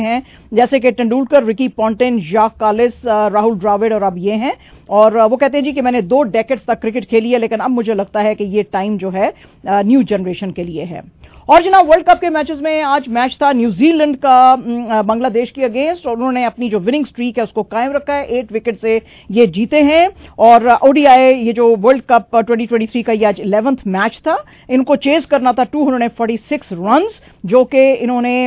हैं, जैसे कि तेंदुलकर, रिकी पॉन्टिंग, जाक कालिस, राहुल द्रविड़ और अब ये हैं। और वो कहते हैं जी कि मैंने 2 डेकेड्स तक क्रिकेट खेली है, लेकिन अब मुझे लगता है कि ये टाइम जो है न्यू जनरेशन के लिए है। और जनाब, वर्ल्ड कप के मैचेस में आज मैच था न्यूजीलैंड का बांग्लादेश के अगेंस्ट, और उन्होंने अपनी जो विनिंग स्ट्रीक है उसको कायम रखा है। 8 विकेट से ये जीते हैं। और ओडीआई, ये जो वर्ल्ड कप 2023 का ये आज 11th मैच था। इनको चेज करना था 246 रन्स, जो कि इन्होंने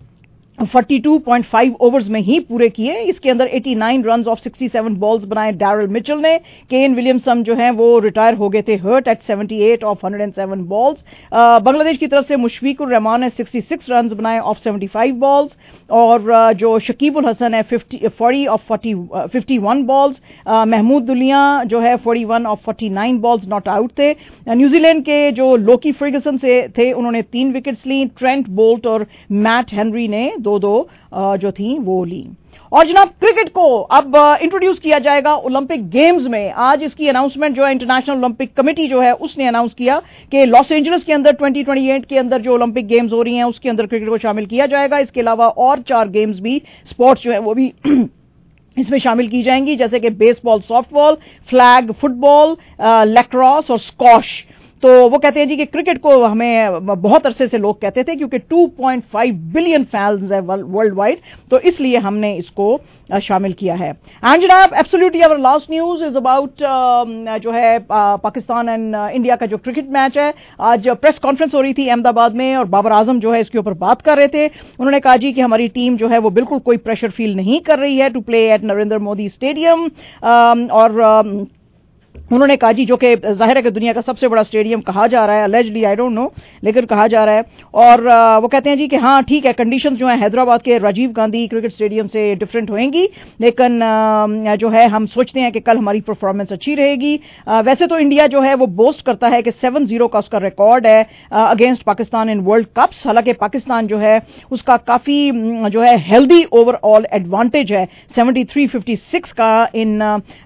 42.5 ओवर्स में ही पूरे किए। इसके अंदर 89 रन्स ऑफ 67 बॉल्स बनाए डैरल मिचेल ने। केन विलियमसन जो हैं वो रिटायर हो गए थे hurt at 78 off 107 balls. Bangladesh की तरफ से मुशफिकुर रहमान ने 66 रन्स बनाए ऑफ 75 बॉल्स। और जो शकीबुल हसन है 40 ऑफ 51 बॉल्स। महमूद दुलिया जो है 41 ऑफ 49 बॉल्स नॉट आउट थे। न्यूजीलैंड के जो लोकी फर्गसन से थे, उन्होंने 3 विकेट्स ली। ट्रेंट बोल्ट और मैट हेनरी ने 2-2 जो थी वो ली। और जनाब, क्रिकेट को अब इंट्रोड्यूस किया जाएगा ओलंपिक गेम्स में। आज इसकी अनाउंसमेंट जो है इंटरनेशनल ओलंपिक कमेटी जो है उसने अनाउंस किया कि लॉस एंजलिस के अंदर 2028 के अंदर जो ओलंपिक गेम्स हो रही हैं उसके अंदर क्रिकेट को शामिल किया जाएगा। इसके अलावा और 4 गेम्स भी, स्पोर्ट्स जो है वो भी इसमें शामिल की जाएंगी, जैसे कि baseball, softball, flag football, lacrosse और स्क्वॉश। तो वो कहते हैं जी कि क्रिकेट को हमें बहुत अरसे से लोग कहते थे, क्योंकि 2.5 बिलियन फैंस है वर्ल्ड वाइड, तो इसलिए हमने इसको शामिल किया है। एंड जनाब, absolutely our last news is about जो है पाकिस्तान एंड इंडिया का जो क्रिकेट मैच है। आज प्रेस कॉन्फ्रेंस हो रही थी अहमदाबाद में, और बाबर आजम जो है इसके ऊपर बात कर रहे थे। उन्होंने कहा जी कि हमारी टीम जो है वो बिल्कुल कोई प्रेशर फील नहीं कर रही है to play at Narendra Modi stadium. और उन्होंने कहा जी, जो कि जाहिर है कि दुनिया का सबसे बड़ा स्टेडियम कहा जा रहा है, अलेजली, आई डोंट नो, लेकिन कहा जा रहा है। और वो कहते हैं जी कि हाँ ठीक है, कंडीशन जो है हैदराबाद के राजीव गांधी क्रिकेट स्टेडियम से डिफरेंट होंगी, लेकिन जो है हम सोचते हैं कि कल हमारी परफॉर्मेंस अच्छी रहेगी। वैसे तो इंडिया जो है वो बोस्ट करता है कि 7-0 का उसका रिकॉर्ड है against Pakistan in world cups. हालांकि पाकिस्तान जो है उसका काफी जो है हेल्दी ओवरऑल एडवांटेज है 73-56 का इन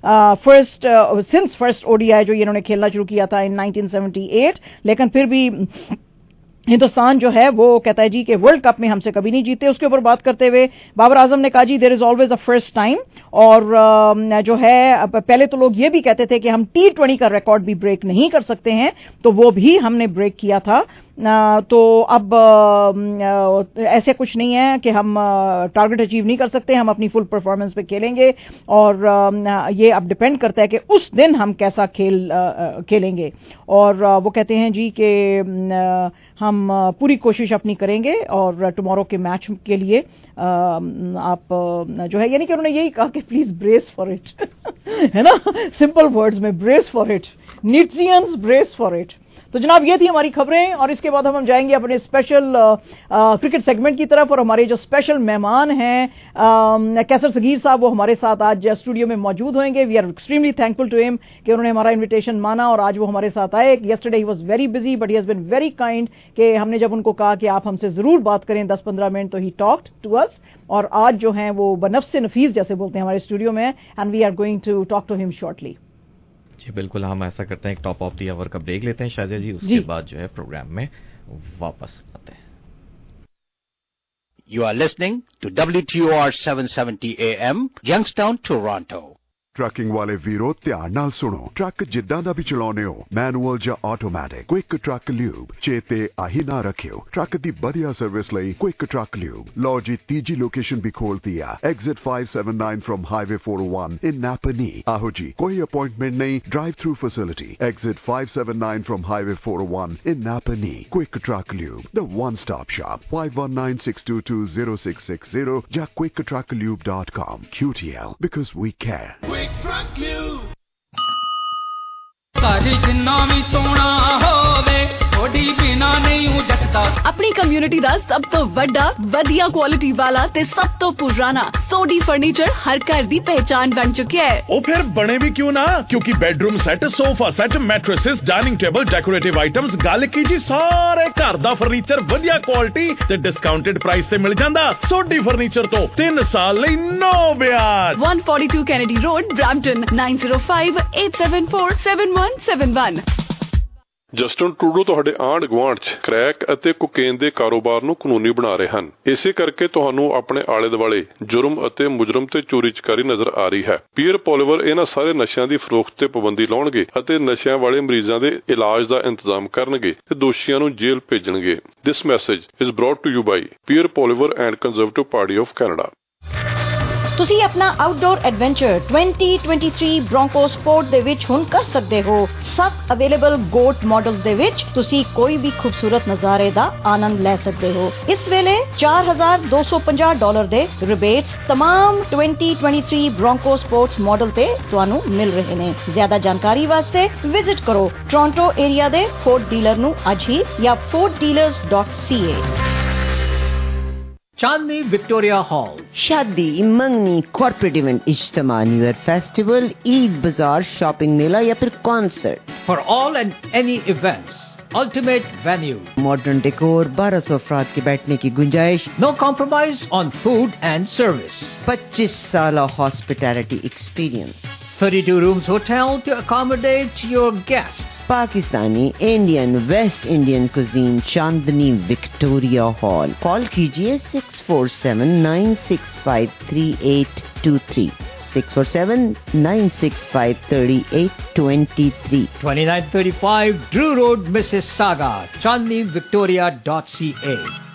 फर्स्ट ओडीआई जो इन्होंने खेलना शुरू किया था इन 1978। लेकिन फिर भी हिंदुस्तान जो है वो कहता है जी कि वर्ल्ड कप में हमसे कभी नहीं जीते। उसके ऊपर बात करते हुए बाबर आजम ने कहा जी there is always a first time. और जो है पहले तो लोग ये भी कहते थे कि हम T20 का रिकॉर्ड भी ब्रेक नहीं कर सकते हैं, तो वो भी हमने ब्रेक किया था। तो अब ऐसे कुछ नहीं है कि हम टारगेट अचीव नहीं कर सकते, हम अपनी फुल परफॉर्मेंस पे खेलेंगे। और ये अब डिपेंड करता है कि उस दिन हम कैसा खेलेंगे। और वो कहते हैं जी कि हम पूरी कोशिश अपनी करेंगे और टुमारो के मैच के लिए आप जो है, यानी कि उन्होंने यही कहा कि प्लीज ब्रेस फॉर इट है ना, सिंपल वर्ड्स में, ब्रेस फॉर इट, नीट्सियंस ब्रेस फॉर इट। तो जनाब, ये थी हमारी खबरें, और इसके बाद हम जाएंगे अपने स्पेशल क्रिकेट सेगमेंट की तरफ। और हमारे जो स्पेशल मेहमान हैं कैसर सगीर साहब, वो हमारे साथ आज स्टूडियो में मौजूद होंगे। We are extremely thankful to him कि उन्होंने हमारा इन्विटेशन माना और आज वो हमारे साथ आए। Yesterday he was very busy but he has been very kind कि हमने जब उनको कहा कि आप हमसे जरूर बात करें 10-15 मिनट, तो ही टॉक्ड टू अस। और आज जो हैं वो बनफ्स नफीस जैसे बोलते हैं हमारे स्टूडियो में, and we are going to talk to him shortly. जी बिल्कुल, हम ऐसा करते हैं, एक टॉप ऑफ द आवर का ब्रेक लेते हैं शाजिया जी, उसके बाद जो है प्रोग्राम में वापस आते हैं। You are listening to WTOR 770 AM, Youngstown, Toronto. Trucking वाले वीरो ध्यान नाल सुनो। ट्रक जिद्दां दा भी चलाउने हो, मैनुअल ਜਾਂ ਆਟੋਮੈਟਿਕ, क्विक ट्रक ल्यूब चेते आही ना रखियो। ट्रक दी बढ़िया सर्विस लई क्विक ट्रक ल्यूब। लो जी तीजी लोकेशन भी खोलती है, exit 579 from highway 401 in Napanee. आहो जी, कोई अपॉइंटमेंट नहीं, drive through facility, exit 579 from highway 401 in Napanee. Quick truck lube, the one stop shop, 5196220660 ਜਾਂ quicktrucklube.com। QTL, because we care। ਸਾਡੀ ਜਿੰਨਾ ਵੀ ਸੋਹਣਾ ਹੋਵੇ ਥੋੜੀ ਬਿਨਾ ਨਹੀਂ ਹੂੰ ਜੱਟਦਾ। अपनी कम्युनिटी ਦਾ ਸਭ ਤੋਂ ਵੱਡਾ ਵਧੀਆ ਕੁਆਲਿਟੀ ਵਾਲਾ ਤੇ ਸਭ ਤੋਂ ਪੁਰਾਣਾ ਸੋਡੀ ਫਰਨੀਚਰ ਹਰ ਘਰ ਦੀ ਪਹਿਚਾਨ ਬਣ ਚੁੱਕਿਆ ਹੈ। ਉਹ ਫਿਰ ਬਣੇ ਵੀ ਕਿਉਂ ਨਾ, ਕਿਉਂਕਿ bedroom set, sofa set, mattresses, dining table, decorative items, ਗੱਲ ਕੀ ਜੀ ਸਾਰੇ ਘਰ ਦਾ ਫਰਨੀਚਰ ਵਧੀਆ ਕੁਆਲਿਟੀ ਤੇ ਡਿਸਕਾਊਂਟਡ ਪ੍ਰਾਈਸ ਤੇ ਮਿਲ ਜਾਂਦਾ। ਸੋਡੀ ਫਰਨੀਚਰ ਤੋਂ 3 ਸਾਲ ਲਈ ਨੋ ਵਿਆਜ। 142 Kennedy Road, Brampton, 9058747171। Justin Trudeau ਤੁਹਾਡੇ ਆਂਢ ਗੁਆਂਢ 'ਚ ਕ੍ਰੈਕ ਅਤੇ ਕੋਕੇਨ ਦੇ ਕਾਰੋਬਾਰ ਨੂੰ ਕਾਨੂੰਨੀ ਬਣਾ ਰਹੇ ਹਨ। ਇਸੇ ਕਰਕੇ ਤੁਹਾਨੂੰ ਆਪਣੇ ਆਲੇ ਦੁਆਲੇ ਜੁਰਮ ਅਤੇ ਮੁਜਰਮ ਤੇ ਚੋਰੀ ਚਕਾਰੀ ਨਜ਼ਰ ਆ ਰਹੀ ਹੈ। ਪੀਅਰ ਪੋਲੀਵਰ ਇਹਨਾਂ ਸਾਰੇ ਨਸ਼ਿਆਂ ਦੀ ਫਰੋਖਤ ਤੇ ਪਾਬੰਦੀ ਲਾਉਣਗੇ ਅਤੇ ਨਸ਼ਿਆਂ ਵਾਲੇ ਮਰੀਜ਼ਾਂ ਦੇ ਇਲਾਜ ਦਾ ਇੰਤਜ਼ਾਮ ਕਰਨਗੇ ਤੇ ਦੋਸ਼ੀਆਂ ਨੂੰ ਜੇਲ੍ਹ ਭੇਜਣਗੇ। This message is brought to you by Pierre Poilievre and Conservative Party of Canada. ਤੁਸੀਂ ਆਪਣਾ ਆਊਟਡੋਰ ਐਡਵੈਂਚਰ 2023 ਬ੍ਰੋਂਕੋ ਸਪੋਰਟ ਦੇ ਵਿੱਚ ਹੁਣ ਕਰ ਸਕਦੇ ਹੋ। 7 ਅਵੇਲੇਬਲ ਗੋਟ ਮਾਡਲਸ ਦੇ ਵਿੱਚ ਤੁਸੀਂ ਕੋਈ ਵੀ ਖੂਬਸੂਰਤ ਨਜ਼ਾਰੇ ਦਾ ਆਨੰਦ ਲੈ ਸਕਦੇ ਹੋ। ਇਸ ਵੇਲੇ $4,250 ਦੇ ਰਿਬੇਟਸ तमाम 2023 ਬ੍ਰੋਂਕੋ ਸਪੋਰਟਸ ਮਾਡਲ ਤੇ ਤੁਹਾਨੂੰ ਮਿਲ ਰਹੇ ਨੇ। ਜ਼ਿਆਦਾ ਜਾਣਕਾਰੀ ਵਾਸਤੇ ਵਿਜ਼ਿਟ ਕਰੋ ਟੋਰਾਂਟੋ ਏਰੀਆ ਦੇ ਫੋਰਡ ਡੀਲਰ ਨੂੰ ਅੱਜ ਹੀ ਜਾਂ forddealers.ca। चांदनी विक्टोरिया हॉल, शादी, मंगनी, कॉर्पोरेट इवेंट, इज्तिमा, न्यू ईयर फेस्टिवल, ईद बाजार, शॉपिंग मेला या फिर concert, for all and any events, ultimate venue, modern decor, 1200 अफराद के बैठने की गुंजाइश, no compromise on food and service, 25 साल hospitality experience, 32 rooms hotel to accommodate your guests. Pakistani, Indian, West Indian cuisine, Chandni Victoria Hall. Call कीजिए 647-965-3823, 647-965-3823, 2935 Drew Road, Mississauga, chandnivictoria.ca.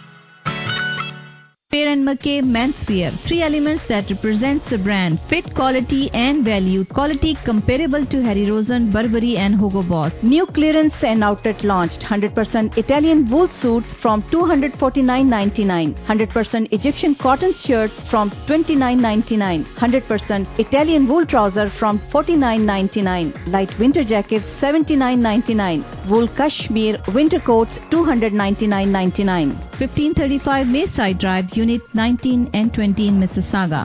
Spear & McKay Men's Wear. 3 elements that represents the brand. Fit, quality and value. Quality comparable to Harry Rosen, Burberry and Hugo Boss. New clearance and outlet launched. 100% Italian wool suits from $249.99. 100% Egyptian cotton shirts from $29.99. 100% Italian wool trouser from $49.99. Light winter jackets $79.99. Wool cashmere winter coats $299.99. 1535 Mayside Drive, Unit 19 and 20 in Mississauga.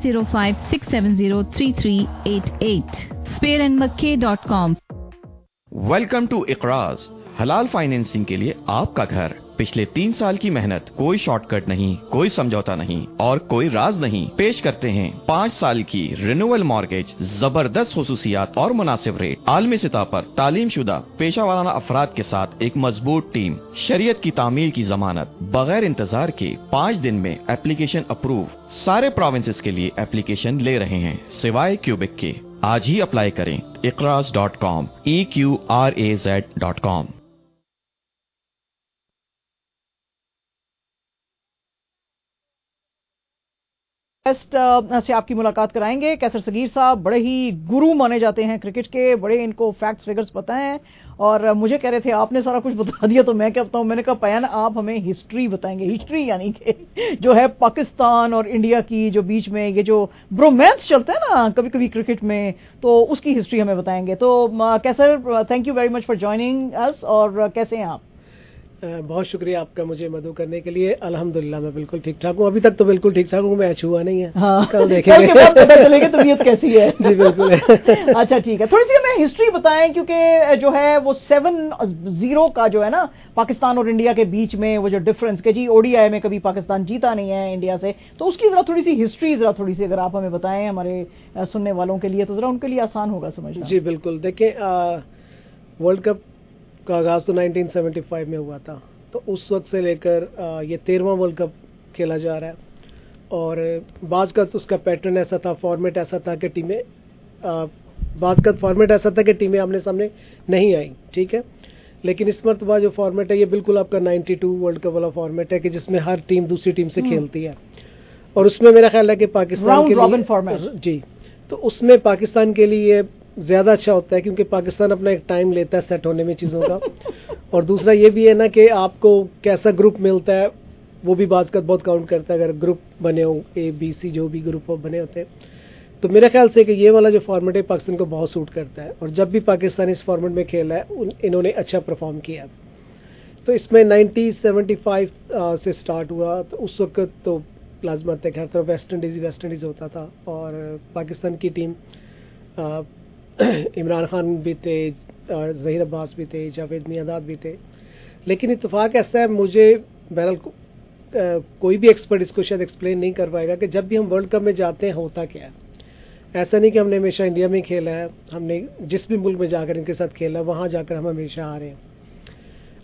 905-670-3388. SpearandMcKay.com. Welcome to इकराज। हलाल financing के लिए आपका घर। पिछले 3 साल की मेहनत, कोई शॉर्टकट नहीं, कोई समझौता नहीं और कोई राज नहीं। पेश करते हैं 5 साल की रिन्यूअल मॉर्गेज, जबरदस्त खुसूसियात और मुनासिब रेट। आलमी सतह पर तालीम शुदा पेशा वाराना अफराद के साथ एक मजबूत टीम, शरीयत की तामीर की जमानत, बगैर इंतजार के 5 दिन में एप्लीकेशन अप्रूव। सारे प्रोविंसेस के लिए एप्लीकेशन ले रहे हैं सिवाय क्यूबिक के। आज ही अप्लाई करें iqraz.com, EQRAZ.com। गेस्ट से आपकी मुलाकात कराएंगे। कैसर सगीर साहब बड़े ही गुरु माने जाते हैं क्रिकेट के, बड़े इनको फैक्ट्स फिगर्स पता हैं और मुझे कह रहे थे आपने सारा कुछ बता दिया तो मैं क्या बताऊं। मैंने कहा पयान आप हमें हिस्ट्री बताएंगे। हिस्ट्री यानी कि जो है पाकिस्तान और इंडिया की जो बीच में ये जो ब्रोमैंस चलता है ना कभी कभी क्रिकेट में, तो उसकी हिस्ट्री हमें बताएंगे। तो Qaiser, thank you very much for joining us. और कैसे हैं आप? बहुत शुक्रिया आपका मुझे मदद करने के लिए। अल्हम्दुलिल्लाह मैं बिल्कुल ठीक ठाक हूँ। अभी तक तो बिल्कुल ठीक ठाक हूँ, मैच हुआ नहीं है। हाँ, कल देखेंगे, कल के बाद पता चलेगा तबीयत कैसी है। जी बिल्कुल। अच्छा ठीक है, थोड़ी सी हमें हिस्ट्री बताएं क्योंकि जो है वो 7-0 का जो है ना पाकिस्तान और इंडिया के बीच में वो जो डिफरेंस के जी ODI में कभी पाकिस्तान जीता नहीं है इंडिया से, तो उसकी जरा थोड़ी सी हिस्ट्री जरा थोड़ी सी अगर आप हमें बताएं हमारे सुनने वालों के लिए, तो जरा उनके लिए आसान होगा समझना। जी बिल्कुल। देखिए वर्ल्ड कप का आगाज तो 1975 में हुआ था, तो उस वक्त से लेकर ये 13वां वर्ल्ड कप खेला जा रहा है। और बाज़ का तो उसका पैटर्न ऐसा था, फॉर्मेट ऐसा था कि टीमें बाज़ का फॉर्मेट ऐसा था कि टीमें आमने सामने नहीं आई, ठीक है। लेकिन इस मरतबा जो फॉर्मेट है ये बिल्कुल आपका 92 वर्ल्ड कप वाला फॉर्मेट है कि जिसमें हर टीम दूसरी टीम से खेलती है। और उसमें मेरा ख्याल है कि पाकिस्तान के लिए फॉर्मेट, जी, तो उसमें पाकिस्तान के लिए ज़्यादा अच्छा होता है क्योंकि पाकिस्तान अपना एक टाइम लेता है सेट होने में चीज़ों का। और दूसरा ये भी है ना कि आपको कैसा ग्रुप मिलता है वो भी बात का बहुत काउंट करता है। अगर ग्रुप बने हो ABC जो भी ग्रुप बने होते हैं, तो मेरे ख्याल से कि ये वाला जो फॉर्मेट है पाकिस्तान को बहुत सूट करता है। और जब भी पाकिस्तान इस फॉर्मेट में खेला है इन्होंने अच्छा परफॉर्म किया। तो इसमें 1975 से स्टार्ट हुआ, तो उस वक्त तो लाजमत है कि हर तरफ वेस्ट इंडीज़ होता था और पाकिस्तान की टीम इमरान खान भी थे, ज़हीर अब्बास भी थे, जावेद मियांदाद भी थे। लेकिन इत्तेफाक ऐसा है, मुझे बहरहाल कोई भी एक्सपर्ट इसको शायद एक्सप्लेन नहीं कर पाएगा कि जब भी हम वर्ल्ड कप में जाते हैं होता क्या है। ऐसा नहीं कि हमने हमेशा इंडिया में खेला है, हमने जिस भी मुल्क में जाकर इनके साथ खेला है वहाँ जाकर हम हमेशा आ रहे हैं।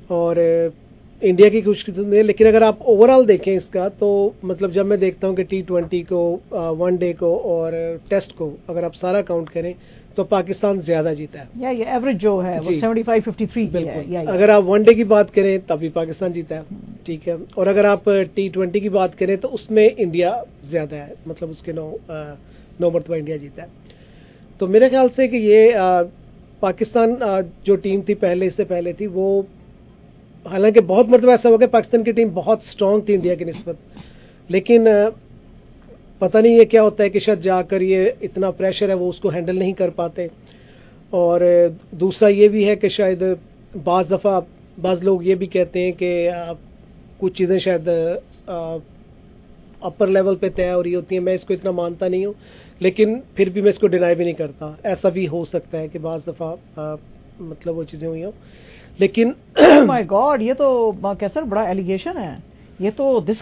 और इंडिया की कुछ किस्म है। लेकिन अगर आप ओवरऑल देखें इसका तो मतलब जब मैं देखता हूं कि T20 को, वनडे को और टेस्ट को अगर आप सारा काउंट करें तो पाकिस्तान ज्यादा जीता है। ये एवरेज जो है वो 75-53 बिल्कुल है। अगर आप वनडे की बात करें तभी पाकिस्तान जीता है, ठीक है। और अगर आप T20 की बात करें तो उसमें इंडिया ज्यादा है, मतलब उसके 9 मरतबा इंडिया जीता है। तो मेरे ख्याल से कि ये पाकिस्तान जो टीम थी पहले, इससे पहले थी वो, हालांकि बहुत मरतबा ऐसा हो गया पाकिस्तान की टीम बहुत स्ट्रांग थी इंडिया की निस्बत, लेकिन पता नहीं ये क्या होता है कि शायद जाकर ये इतना प्रेशर है वो उसको हैंडल नहीं कर पाते। और दूसरा ये भी है कि शायद बाज़ लोग ये भी कहते हैं कि कुछ चीज़ें शायद अपर लेवल पे तय हो रही होती हैं। मैं इसको इतना मानता नहीं हूँ, लेकिन फिर भी मैं इसको डिनाई भी नहीं करता। ऐसा भी हो सकता है कि बाज़ दफ़ा मतलब वो चीज़ें हुई हों, लेकिन माय गॉड, ये तो कैसर बड़ा एलिगेशन है ये तो। This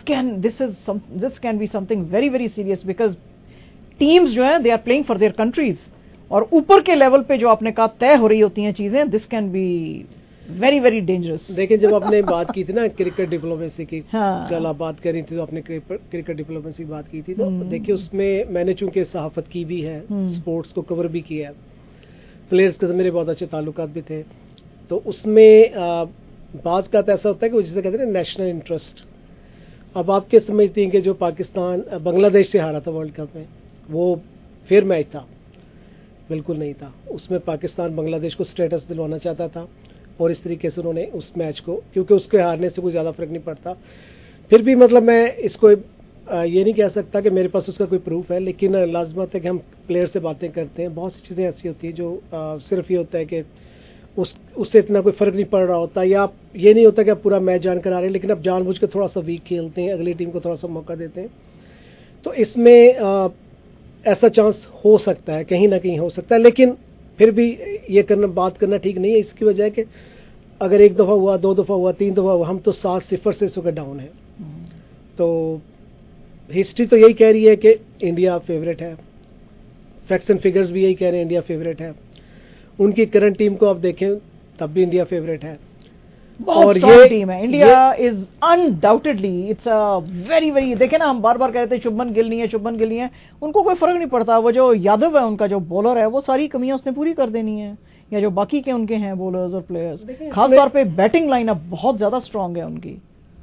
can be something very very serious, because teams जो है they are playing for their countries, और ऊपर के लेवल पे जो आपने कहा तय हो रही होती हैं चीजें, this can be very very dangerous. देखिए, जब आपने बात की थी ना क्रिकेट डिप्लोमेसी की, कल आप बात कर रही थी तो आपने क्रिकेट डिप्लोमेसी की बात की थी, तो देखिए उसमें मैंने चूंकि सहाफत की भी है, स्पोर्ट्स को कवर भी किया है, प्लेयर्स के मेरे बहुत अच्छे ताल्लुकात भी थे, तो उसमें बाज़ का ऐसा होता है कि जिसे कहते हैं नेशनल इंटरेस्ट। अब आप क्या समझती हैं कि जो पाकिस्तान बांग्लादेश से हारा था वर्ल्ड कप में, वो फेयर मैच था? बिल्कुल नहीं था। उसमें पाकिस्तान बांग्लादेश को स्टेटस दिलवाना चाहता था और इस तरीके से उन्होंने उस मैच को, क्योंकि उसके हारने से कोई ज़्यादा फर्क नहीं पड़ता। फिर भी मतलब मैं इसको ये नहीं कह सकता कि मेरे पास उसका कोई प्रूफ है, लेकिन लाजमत है कि हम प्लेयर से बातें करते हैं। बहुत सी चीज़ें ऐसी होती हैं जो सिर्फ ये होता है कि उससे इतना कोई फ़र्क नहीं पड़ रहा होता, या आप ये नहीं होता कि आप पूरा मैच जानकर आ रहे हैं, लेकिन आप जानबूझ के थोड़ा सा वीक खेलते हैं, अगली टीम को थोड़ा सा मौका देते हैं। तो इसमें ऐसा चांस हो सकता है, कहीं ना कहीं हो सकता है, लेकिन फिर भी ये बात करना ठीक नहीं है। इसकी वजह है कि अगर एक दफ़ा हुआ, 2 दफ़ा हुआ, 3 दफ़ा हुआ, हम तो 7-0 से इसके डाउन है। तो हिस्ट्री तो यही कह रही है कि इंडिया फेवरेट है, फैक्ट्स एंड फिगर्स भी यही कह रहे हैं इंडिया फेवरेट है। उनकी करंट टीम को आप देखें तब भी इंडिया फेवरेट है, बहुत स्ट्रॉन्ग टीम है India. Is undoubtedly it's a very very, देखे ना हम बार बार कह रहे थे शुभमन गिल नहीं है, उनको कोई फर्क नहीं पड़ता। वो जो यादव है उनका जो बॉलर है, वो सारी कमियां उसने पूरी कर देनी है, या जो बाकी के उनके हैं बॉलर्स और प्लेयर्स, खासतौर पे बैटिंग लाइनअप बहुत ज्यादा स्ट्रांग है उनकी।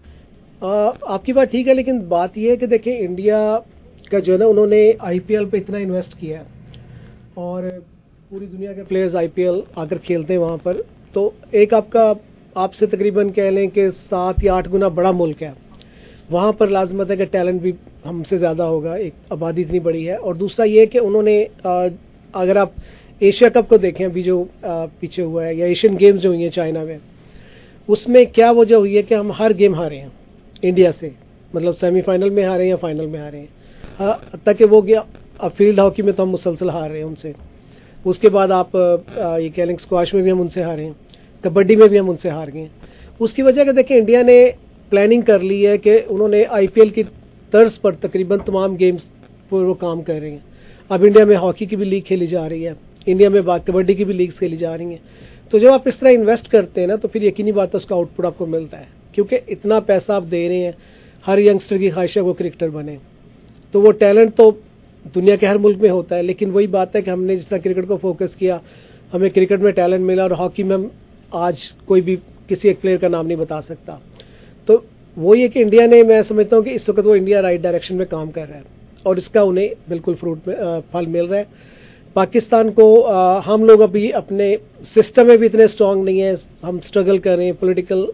आपकी बात ठीक है, लेकिन बात यह है कि देखिए इंडिया का जो है ना, उन्होंने IPL पे इतना इन्वेस्ट किया है और पूरी दुनिया के प्लेयर्स IPL आकर खेलते हैं वहाँ पर। तो एक आपसे तकरीबन कह लें कि 7 या 8 गुना बड़ा मुल्क है, वहाँ पर लाजमत है कि टैलेंट भी हमसे ज़्यादा होगा, एक आबादी इतनी बड़ी है। और दूसरा ये कि उन्होंने अगर आप एशिया कप को देखें अभी जो पीछे हुआ है, या एशियन गेम्स जो हुई हैं चाइना में, उसमें क्या वजह हुई है कि हम हर गेम हारे हैं इंडिया से, मतलब सेमीफाइनल में हारे हैं या फाइनल में हारे हैं, तक वो गया। अब फील्ड हॉकी में तो हम मुसलसल हार रहे हैं उनसे, उसके बाद आप ये कह लें स्क्वाश में भी हम उनसे हारे हैं, कबड्डी में भी हम उनसे हार गए हैं। उसकी वजह कि देखिए इंडिया ने प्लानिंग कर ली है कि उन्होंने IPL की तर्ज पर तकरीबन तमाम गेम्स पर वो काम कर रहे हैं। अब इंडिया में हॉकी की भी लीग खेली जा रही है, इंडिया में कबड्डी की भी लीग्स खेली जा रही हैं। तो जब आप इस तरह इन्वेस्ट करते हैं ना, तो फिर यकीनी बात है उसका आउटपुट आपको मिलता है, क्योंकि इतना पैसा आप दे रहे हैं, हर यंगस्टर की ख्वाहिश है वो क्रिकेटर बने। तो वो टैलेंट तो दुनिया के हर मुल्क में होता है, लेकिन वही बात है कि हमने जिस तरह क्रिकेट को फोकस किया, हमें क्रिकेट में टैलेंट मिला, और हॉकी में हम आज कोई भी किसी एक प्लेयर का नाम नहीं बता सकता। तो वो ये कि इंडिया ने, मैं समझता हूँ कि इस वक्त वो इंडिया राइट डायरेक्शन में काम कर रहा है और इसका उन्हें बिल्कुल फल मिल रहा है। पाकिस्तान को हम लोग अभी अपने सिस्टम में भी इतने स्ट्रांग नहीं है, हम स्ट्रगल कर रहे हैं, पॉलिटिकल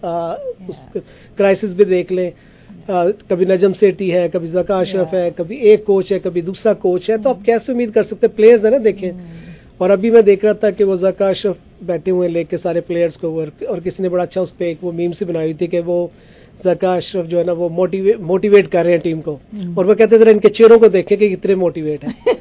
क्राइसिस भी देख लें, कभी नजम सेठी है, कभी ज़का अशरफ है, कभी एक कोच है, कभी दूसरा कोच है, तो आप कैसे उम्मीद कर सकते हैं? प्लेयर्स है ना, देखें। और अभी मैं देख रहा था कि वो ज़का अशरफ बैठे हुए लेके सारे प्लेयर्स को, और किसी ने बड़ा अच्छा उस पर एक वो मीम से बनाई हुई थी कि वो ज़का अशरफ जो है ना वो मोटिवेट कर रहे हैं टीम को, और वो कहते जरा इनके चेहरों को देखें कि कितने मोटिवेट है।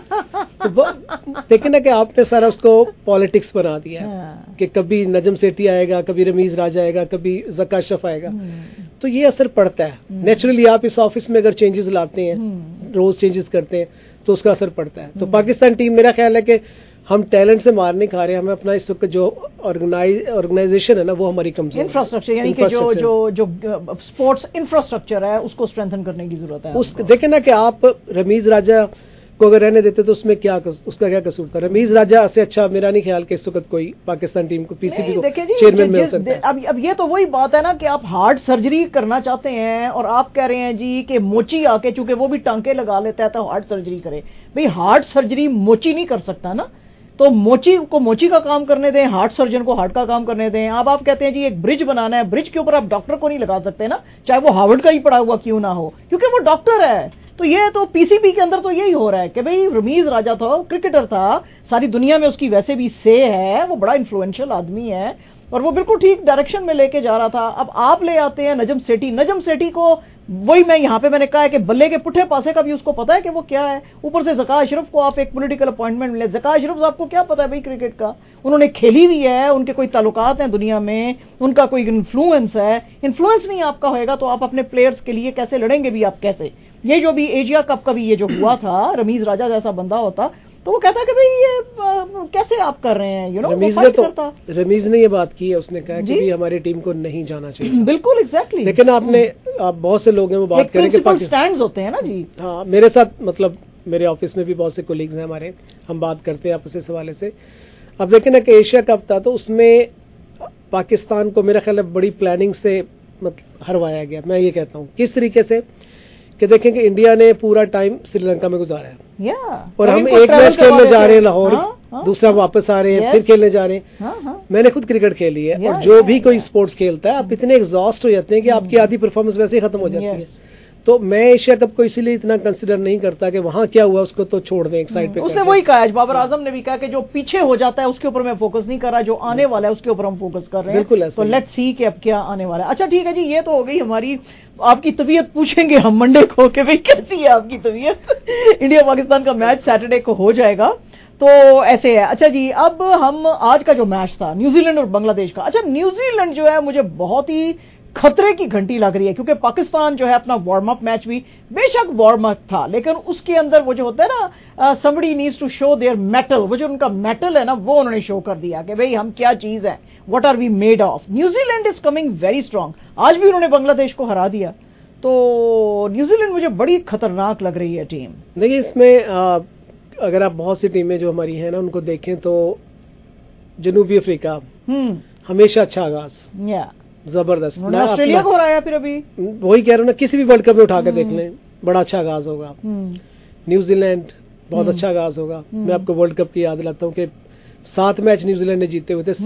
तो देखें ना कि आपने सारा उसको पॉलिटिक्स बना दिया है कि कभी नजम सेठी आएगा, कभी रमीज राजा आएगा, कभी ज़का अशरफ आएगा। तो ये असर पड़ता है नेचुरली। आप इस ऑफिस में अगर चेंजेस लाते हैं, रोज चेंजेस करते हैं, तो उसका असर पड़ता है। तो पाकिस्तान टीम मेरा ख्याल है कि हम टैलेंट से मार नहीं खा रहे, हमें अपना इस वक्त जो ऑर्गेनाइजेशन है ना वो हमारी कमजोर इंफ्रास्ट्रक्चर, यानी कि जो स्पोर्ट्स इंफ्रास्ट्रक्चर है उसको स्ट्रेंथन करने की जरूरत है। देखें ना कि आप रमीज राजा को अगर रहने देते तो उसमें उसका क्या कसूर था? रमीज राजा से अच्छा मेरा नहीं ख्याल कि इस वक्त कोई पाकिस्तान टीम को पीसीबी को चेयरमैन मिल सकता है। अब ये तो वही बात है ना कि आप हार्ट सर्जरी करना चाहते हैं और आप कह रहे हैं जी कि मोची आके, चूंकि वो भी टांके लगा लेता है तो हार्ट सर्जरी करे। भाई हार्ट सर्जरी मोची नहीं कर सकता ना, तो मोची को मोची का काम करने दें, हार्ट सर्जन को हार्ट का काम करने दें। अब आप कहते हैं जी एक ब्रिज बनाना है, ब्रिज के ऊपर आप डॉक्टर को नहीं लगा सकते ना, चाहे वो हार्वर्ड का ही पढ़ा हुआ क्यों ना हो, क्योंकि वो डॉक्टर है। तो ये तो पीसीबी के अंदर तो यही हो रहा है कि भाई रमीज राजा था, क्रिकेटर था, सारी दुनिया में उसकी वैसे भी से है, वो बड़ा इन्फ्लुएंशियल आदमी है और वो बिल्कुल ठीक डायरेक्शन में लेके जा रहा था। अब आप ले आते हैं नजम सेठी को, वही मैं यहां पे मैंने कहा है कि बल्ले के पुठे पासे का भी उसको पता है कि वो क्या है। ऊपर से ज़का अशरफ को आप एक पॉलिटिकल अपॉइंटमेंट मिले। ज़का अशरफ साहब को क्या पता है भाई क्रिकेट का? उन्होंने खेली हुई है, उनके कोई ताल्लुकात हैं दुनिया में, उनका कोई इन्फ्लुएंस है। इन्फ्लुएंस नहीं आपका होएगा तो आप अपने प्लेयर्स के लिए कैसे लड़ेंगे भी आप कैसे? ये जो भी एशिया कप का भी ये जो हुआ था, रमीज राजा जैसा बंदा होता तो वो कहता कि भाई ये कैसे आप कर रहे हैं, रमीज ने ये बात की है, उसने कहा कि भी हमारी टीम को नहीं जाना चाहिए। बिल्कुल एग्जैक्टली। लेकिन आप बहुत से लोग हैं वो बात करें कि स्टैंड्स होते हैं ना जी। हाँ, मेरे साथ मतलब मेरे ऑफिस में भी बहुत से कोलीग्स हैं हमारे, हम बात करते हैं आपस इस हवाले से। अब देखें ना कि एशिया कप था तो उसमें पाकिस्तान को मेरा ख्याल है बड़ी प्लानिंग से मतलब हरवाया गया। मैं ये कहता हूँ किस तरीके से कि देखें कि इंडिया ने पूरा टाइम श्रीलंका में गुजारा है और हम एक मैच खेलने जा रहे हैं लाहौर, दूसरा वापस आ रहे हैं, फिर खेलने जा रहे हैं। मैंने खुद क्रिकेट खेली है और जो भी कोई स्पोर्ट्स खेलता है आप इतने एग्जॉस्ट हो जाते हैं कि आपकी आधी परफॉर्मेंस वैसे ही खत्म हो जाती है। तो मैं एशिया कप को इसीलिए इतना कंसिडर नहीं करता कि वहां क्या हुआ उसको तो छोड़ दें एक साइड पे। उसने वही कहा है, बाबर आजम ने भी कहा कि जो पीछे हो जाता है उसके ऊपर मैं फोकस नहीं कर रहा, जो आने वाला है उसके ऊपर हम फोकस कर रहे हैं। बिल्कुल। तो लेट्स सी कि अब क्या आने वाला है। अच्छा ठीक है जी, ये तो हो गई हमारी। आपकी तबीयत पूछेंगे हम मंडे को कि भाई कैसी है आपकी तबीयत। इंडिया पाकिस्तान का मैच सैटरडे को हो जाएगा तो ऐसे है। अच्छा जी, अब हम आज का जो मैच था न्यूजीलैंड और बांग्लादेश का। अच्छा, न्यूजीलैंड जो है मुझे बहुत ही खतरे की घंटी लग रही है क्योंकि पाकिस्तान जो है अपना वार्म अप मैच भी बेशक वार्म अप था, लेकिन उसके अंदर वो जो होता है ना somebody needs to show their metal, वो जो उनका मेटल है ना वो उन्होंने शो कर दिया कि भाई हम क्या चीज है, what are we made of. New Zealand is coming very strong. आज भी उन्होंने बांग्लादेश को हरा दिया, तो न्यूजीलैंड मुझे बड़ी खतरनाक लग रही है टीम। देखिए इसमें अगर आप बहुत सी टीमें जो हमारी हैं ना उनको देखें तो जनूबी अफ्रीका हमेशा अच्छा आगाज, जबरदस्त। ऑस्ट्रेलिया को हराया फिर अभी, वही कह रहा हूँ ना, किसी भी वर्ल्ड कप में उठा कर देख लें बड़ा अच्छा आगाज होगा। न्यूजीलैंड बहुत अच्छा आगाज होगा। मैं आपको वर्ल्ड कप की याद दिलाता हूँ कि 7 मैच न्यूजीलैंड ने जीते हुए थे,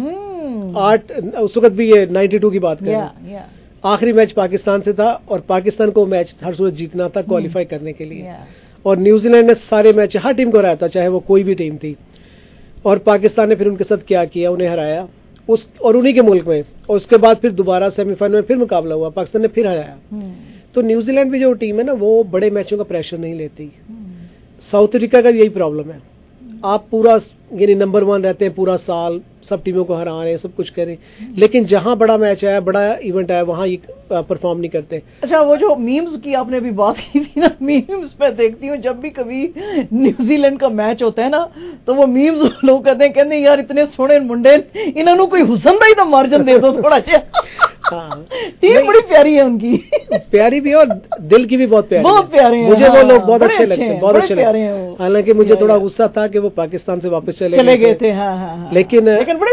8 उस वक्त भी ये 92 की बात कर रहे हैं। आखिरी मैच पाकिस्तान से था और पाकिस्तान को मैच हर सूरत जीतना था क्वालिफाई करने के लिए, और न्यूजीलैंड ने सारे मैच हर टीम को हराया था, चाहे वो कोई भी टीम थी। और पाकिस्तान ने फिर उनके साथ क्या किया, उन्हें हराया और उन्हीं के मुल्क में, और उसके बाद फिर दोबारा सेमीफाइनल में फिर मुकाबला हुआ, पाकिस्तान ने फिर हराया। तो न्यूजीलैंड भी जो टीम है ना वो बड़े मैचों का प्रेशर नहीं लेती। साउथ अफ्रीका का भी यही प्रॉब्लम है, आप पूरा यानी नंबर 1 रहते हैं पूरा साल, सब टीमों को हरा रहे हैं, सब कुछ करें, लेकिन जहां बड़ा मैच आया, बड़ा इवेंट आया, वहां परफॉर्म नहीं करते। अच्छा, वो जो मीम्स की आपने भी बात की थी ना, मीम्स पे देखती हूँ जब भी कभी न्यूजीलैंड का मैच होता है ना तो वो मीम्स लोग कहते हैं यार इतने सोने मुंडे, इन्होंने कोई हुसन का ही तो मार्जिन दे दो थोड़ा सा। टीम बड़ी प्यारी है उनकी, प्यारी भी और दिल की भी बहुत प्यारी, बहुत प्यारे हैं। मुझे वो लोग बहुत अच्छे लगते हैं, बहुत अच्छे लगते हैं। हालांकि मुझे थोड़ा गुस्सा था कि वो पाकिस्तान से वापस चले गए थे, लेकिन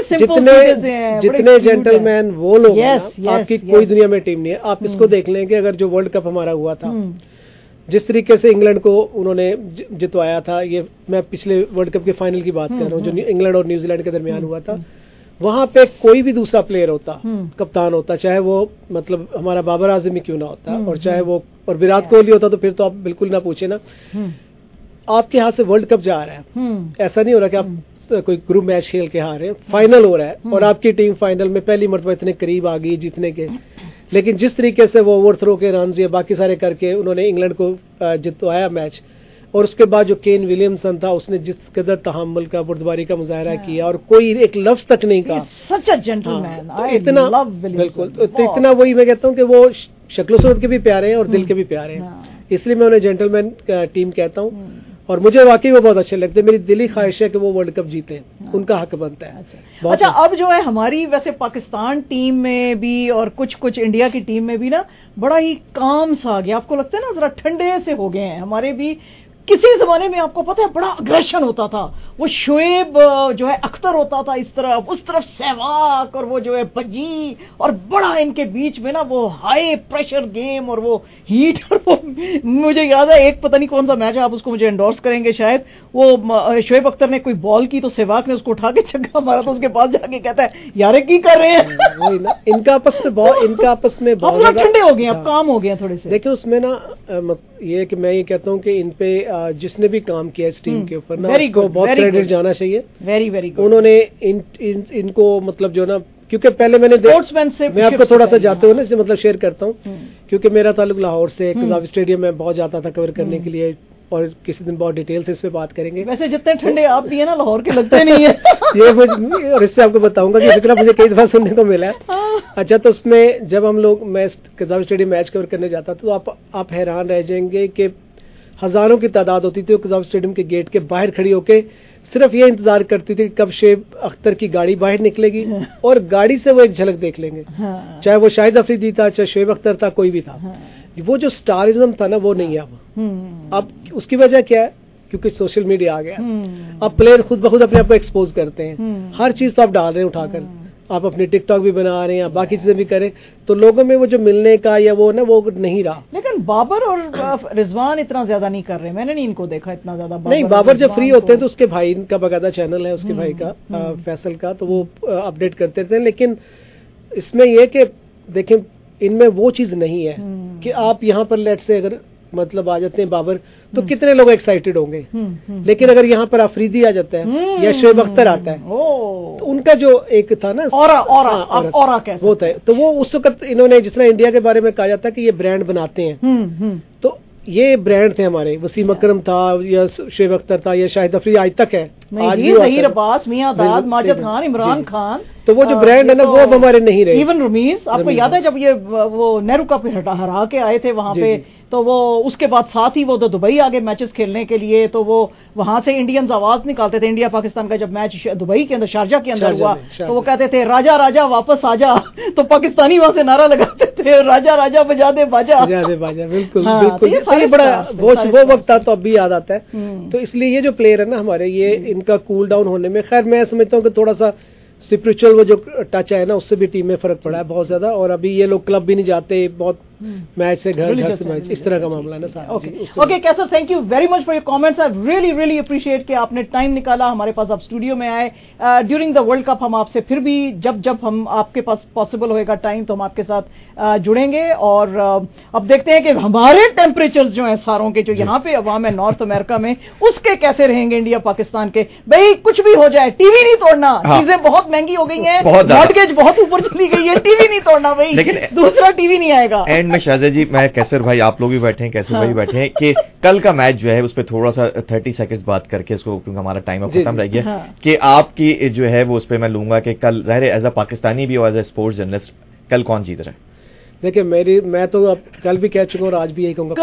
जितने जेंटलमैन वो लोग आपकी कोई दुनिया में टीम नहीं है। आप इसको देख लें कि अगर जो वर्ल्ड कप हमारा हुआ था, जिस तरीके से इंग्लैंड को उन्होंने जितवाया था, ये मैं पिछले वर्ल्ड कप के फाइनल की बात कर रहा हूँ जो इंग्लैंड और न्यूजीलैंड के दरमियान हुआ था, वहां पे कोई भी दूसरा प्लेयर होता, कप्तान होता, चाहे वो मतलब हमारा बाबर आजम ही क्यों ना होता, और चाहे वो और विराट कोहली होता, तो फिर तो आप बिल्कुल ना पूछे ना। आपके हाथ से वर्ल्ड कप जा रहा है, ऐसा नहीं हो रहा कि आप कोई ग्रुप मैच खेल के हारे, फाइनल हो रहा है और आपकी टीम फाइनल में पहली मरतबा इतने करीब आ गई जीतने के, लेकिन जिस तरीके से वो ओवरथ्रो के रन या बाकी सारे करके उन्होंने इंग्लैंड को जितवाया मैच, और उसके बाद जो केन विलियमसन था उसने जिस कदर तहम्मुल का, बुर्दबारी का मुजाहरा किया और कोई एक लफ्ज तक नहीं कहा, सच अ जेंटलमैन। तो इतना बिल्कुल, तो इतना वही मैं कहता हूँ कि वो शक्ल सूरत के भी प्यारे हैं और दिल के भी प्यारे हैं, इसलिए मैं उन्हें जेंटलमैन टीम कहता हूँ। और मुझे वाकई वो बहुत अच्छे लगते हैं। मेरी दिली ख्वाहिश है कि वो वर्ल्ड कप जीते, उनका हक बनता है। अच्छा, अब जो है हमारी वैसे पाकिस्तान टीम में भी और कुछ इंडिया की टीम में भी ना बड़ा ही काम सा आ गया। आपको लगता है ना, जरा ठंडे से हो गए हैं हमारे भी। किसी जमाने में आपको पता है बड़ा अग्रेशन होता था, वो शोएब जो है अख्तर होता था इस तरफ, उस तरफ सहवाग और वो जो है भज्जी, और बड़ा इनके बीच में ना वो हाई प्रेशर गेम और वो हीट। और वो मुझे याद है एक पता नहीं कौन सा मैच है, आप उसको मुझे एंडोर्स करेंगे शायद, वो शोएब अख्तर ने कोई बॉल की तो सहवाग ने उसको उठा के छक्का मारा, तो उसके पास जाके कहता है यार की कर रहे हैं। वही ना, इनका आपस में बहुत ठंडे हो गए, अब काम हो गए थोड़े से। देखिए उसमें ना ये कि मैं ये कहता हूँ कि इन पे जिसने भी काम किया इस टीम के ऊपर ना, उसको बहुत क्रेडिट जाना चाहिए। Very very good. उन्होंने इनको मतलब जो ना, क्योंकि पहले मैं आपको थोड़ा सा जाते हुए ना मतलब शेयर करता हूँ, क्योंकि मेरा ताल्लुक लाहौर से, कज़ाफ़ी स्टेडियम में बहुत जाता था कवर करने के लिए, और किसी दिन बहुत डिटेल से इस पे बात करेंगे। वैसे जितने ठंडे आप भी है ना लाहौर के लगते नहीं है। ये और इससे आपको बताऊंगा कि जितना मुझे कई दफा सुनने को मिला है। अच्छा, तो उसमें जब हम लोग मैं कज़ाफ़ी स्टेडियम मैच कवर करने जाता था, तो आप हैरान रह जाएंगे कि हजारों की तादाद होती थी, कज़ाफ़ी स्टेडियम के गेट के बाहर खड़ी होके सिर्फ ये इंतजार करती थी कि कब शोएब अख्तर की गाड़ी बाहर निकलेगी और गाड़ी से वो एक झलक देख लेंगे। चाहे वो शाहिद अफरीदी था, चाहे शोएब अख्तर था, कोई भी था। वो जो स्टारिज्म था ना, वो नहीं है अब उसकी वजह क्या है? क्योंकि सोशल मीडिया आ गया। अब प्लेयर खुद ब खुद अपने आप को एक्सपोज करते हैं, हर चीज तो आप डाल रहे हैं उठाकर, आप अपने टिकटॉक भी बना रहे हैं, बाकी चीजें भी करें, तो लोगों में वो जो मिलने का या वो ना वो नहीं रहा। लेकिन बाबर और रिजवान इतना ज्यादा नहीं कर रहे, मैंने नहीं इनको देखा इतना ज्यादा। नहीं, बाबर जब फ्री होते हैं तो उसके भाई का बकायदा चैनल है उसके भाई का, फैसल का, तो वो अपडेट करते थे। लेकिन इसमें यह कि देखें, इनमें वो चीज नहीं है कि आप यहाँ पर लेट से अगर मतलब आ जाते हैं बाबर, तो कितने लोग एक्साइटेड होंगे। लेकिन अगर यहाँ पर अफरीदी आ जाता है या शोएब अख्तर आता है, तो उनका जो एक था ना औरा कैसा वो था, तो वो उस वक्त इन्होंने जिस तरह इंडिया के बारे में कहा जाता है कि ये ब्रांड बनाते हैं, तो ये ब्रांड थे हमारे। वसीम अकरम था या शोएब अख्तर था या शाहिद अफरीदी आज तक है, आज भी ज़हीर अब्बास, मियां दाद, माजिद खान, इमरान खान, तो वो जो ब्रांड है ना, वो अब हमारे नहीं रहे। इवन रमीज, आपको याद है जब ये वो नेहरू कप हरा के आए थे वहां पे, तो वो उसके बाद साथ ही वो तो दुबई आ गए मैचेस खेलने के लिए, तो वो वहां से इंडियंस आवाज निकालते थे। इंडिया पाकिस्तान का जब मैच दुबई के अंदर, शारजा के अंदर हुआ, तो वो कहते थे राजा राजा वापस आजा, तो पाकिस्तानी वहां से नारा लगाते थे राजा राजा बजा दे बाजा। बिल्कुल बिल्कुल, ये बड़ा वो वक्त था, तो अब भी याद आता है। तो इसलिए ये जो प्लेयर है ना हमारे, ये इनका कूल डाउन होने में, खैर मैं समझता हूँ कि थोड़ा सा स्पिरिचुअल वो जो टच है ना, उससे भी टीम में फर्क पड़ा है बहुत ज्यादा। और अभी ये लोग क्लब भी नहीं जाते, बहुत मैच से घर से मैच, इस तरह का मामला है ना साहब। Okay Qaiser, thank you very much for your comments. I really appreciate कि आपने टाइम निकाला, हमारे पास आप स्टूडियो में आए ड्यूरिंग द वर्ल्ड कप। हम आपसे फिर भी जब हम आपके पास पॉसिबल होएगा टाइम, तो हम आपके साथ जुड़ेंगे। और अब देखते हैं कि हमारे टेम्परेचर्स जो हैं सारों के, जो यहाँ पे अवाम है नॉर्थ अमेरिका में, उसके कैसे रहेंगे इंडिया पाकिस्तान के। भाई कुछ भी हो जाए, टीवी नहीं तोड़ना। चीजें बहुत महंगी हो गई हैं, मॉर्गेज बहुत ऊपर चली गई है, टीवी नहीं तोड़ना भाई, दूसरा टीवी नहीं आएगा। में शाहजेद जी, मैं कैसर भाई, आप लोग भी बैठे हैं, कैसर भाई बैठे हैं, कि कल का मैच जो है उस पर थोड़ा सा 30 सेकंड्स बात करके इसको, क्योंकि हमारा टाइम अब खत्म रह गया, कि आपकी जो है वो उस पर मैं लूंगा कि कल जाहिर है एज अ पाकिस्तानी भी और एज अ स्पोर्ट्स जर्नलिस्ट, कल कौन जीत रहा है? देखिए मैं तो अब कल भी कह चुका हूँ और आज भी यही कहूंगा,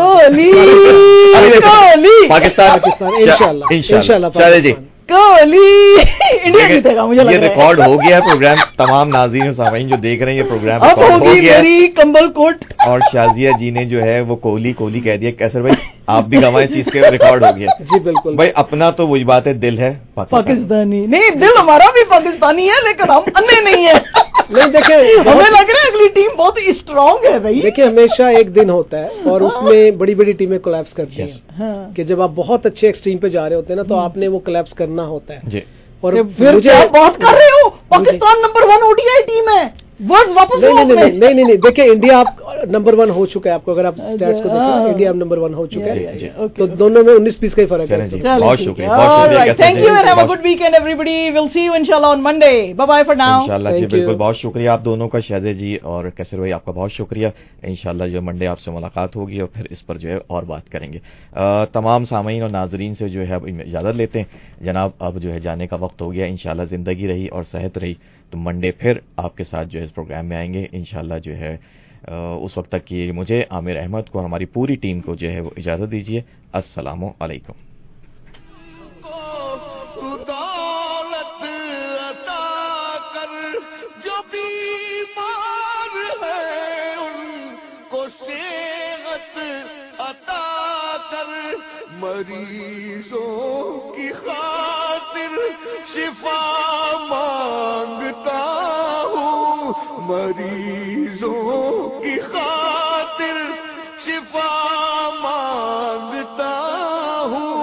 पाकिस्तान इंशाल्लाह। शाहजेद जी, इंडिया जीतेगा, मुझे लग रहा है। ये रिकॉर्ड हो गया है प्रोग्राम, तमाम नाज़रीन और सामीन जो देख रहे हैं ये प्रोग्राम अब होगी मेरी कंबल कोट। और शाजिया जी ने जो है वो कोहली कह दिया। कैसर भाई आप भी गवाए, इस चीज के रिकॉर्ड हो गया। जी बिल्कुल भाई, अपना तो वही बात है, दिल है पाकिस्तानी। नहीं, दिल हमारा भी पाकिस्तानी है, लेकिन हम अन्य नहीं है। नहीं देखिए, हमें लग रहा है अगली टीम बहुत स्ट्रांग है भाई। देखिए हमेशा एक दिन होता है और उसमें बड़ी बड़ी टीमें कोलैप्स करती हैं, कि जब आप बहुत अच्छे एक्सट्रीम पे जा रहे होते हैं ना, तो आपने वो कोलैप्स करना होता है। और फिर मुझे आप बात कर रहे हो, पाकिस्तान नंबर 1 ओडीआई टीम है, वर्ड वापस नहीं, देखिए इंडिया आप नंबर 1 हो चुका है। आपको अगर आप स्टैट्स को देखें, इंडिया अब नंबर 1 हो चुका है, तो दोनों में 19-20 का ही फर्क है। बहुत शुक्रिया, thank you and have a good weekend everybody, will see you इंशाल्लाह on Monday, bye bye for now. इंशाल्लाह जी, बिल्कुल, बहुत शुक्रिया आप दोनों का, शाहजेद जी और कैसर भाई आपका बहुत शुक्रिया। इंशाल्लाह जो मंडे आपसे मुलाकात होगी और फिर इस पर जो है और बात करेंगे। तमाम सामीन और नाजरीन से जो है अब इजाजत लेते हैं जनाब, अब जो है जाने का वक्त हो गया। इंशाल्लाह जिंदगी रही और सेहत रही तो मंडे फिर आपके साथ जो है इस प्रोग्राम में आएंगे इंशाल्लाह। जो है उस वक्त तक की मुझे, आमिर अहमद को और हमारी पूरी टीम को जो है वो इजाज़त दीजिए। अस्सलामु अलैकुम। मरीजों की खातिर शिफा मांगता हूँ, मरीजों की खातिर शिफा मांगता हूँ।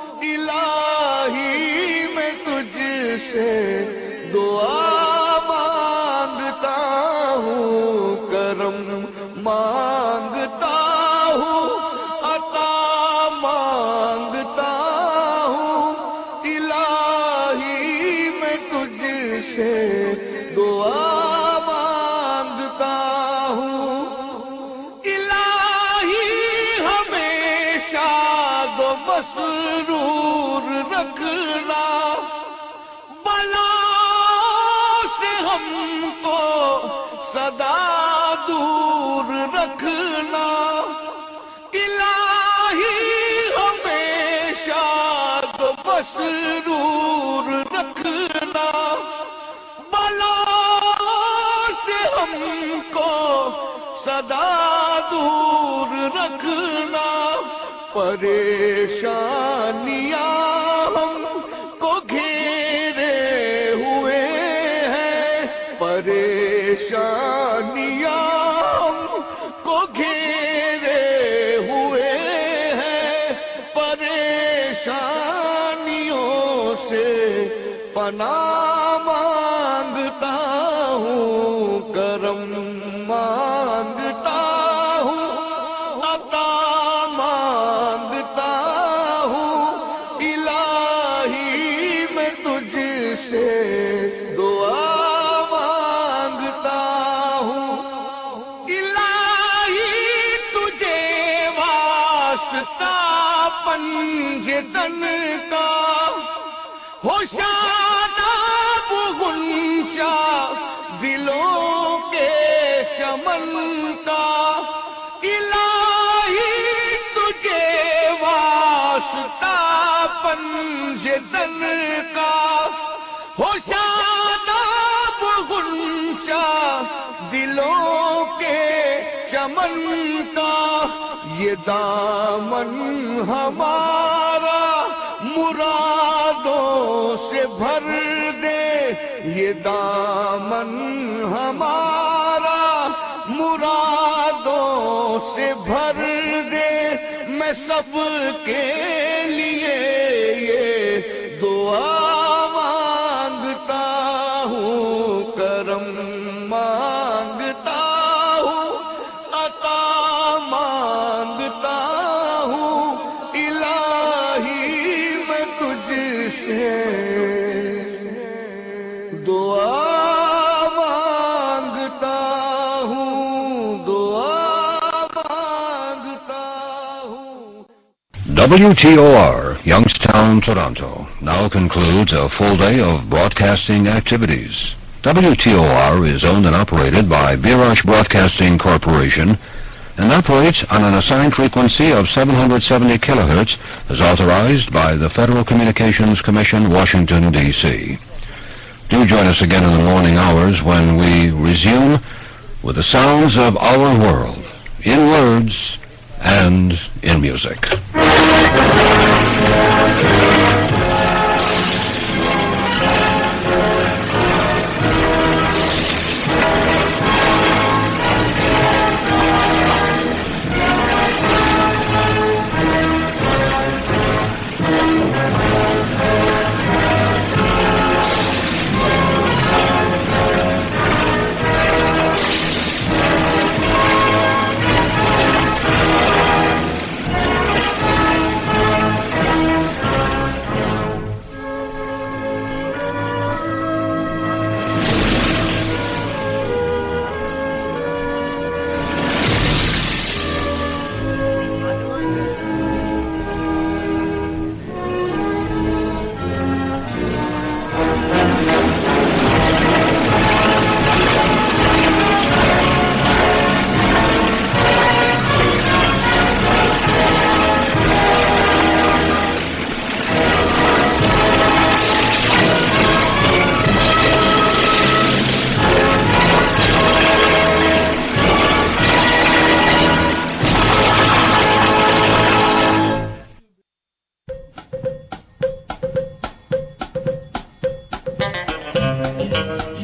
इलाही मैं तुझसे दुआ मांगता हूँ, करम मांगता हूँ, अता मांगता हूँ। इलाही मैं तुझसे दुआ मांगता हूँ। इलाही हमेशा दो मसरूर रखना, बलाओं से हमको सदा दूर रखना। इलाही हमेशा तो मसरूर रखना, बलाओं से हमको सदा दूर रखना। परेशानियां हमको घेरे हुए हैं, परेशानियां हमको घेरे हुए हैं। परेशानियों से पनाह मांगता हूँ, करम मांगता हूँ, अता मांगता हूँ। इलाही मैं तुझसे दुआ मांगता हूँ। इलाही तुझे वास्ता पंजतन का, हो शादाब गुंचा दिलों के चमन का। इलाही तुझे वास्ता पंजतन का, हो शादाब गुंचा दिलों के चमन का। ये दामन हमारा मुरादों से भर दे, ये दामन हमारा मुरादों से भर दे। मैं सबके लिए ये दुआ मांगता हूँ, करम मांगता हूँ, अता मांगता हूँ। इलाही मैं तुझसे दुआ मांगता हूँ, दुआ मांगता हूँ। WTOR, Youngstown, Toronto, now concludes a full day of broadcasting activities. WTOR is owned and operated by Birash Broadcasting Corporation and operates on an assigned frequency of 770 kilohertz as authorized by the Federal Communications Commission, Washington, D.C. Do join us again in the morning hours when we resume with the sounds of our world, in words and in music.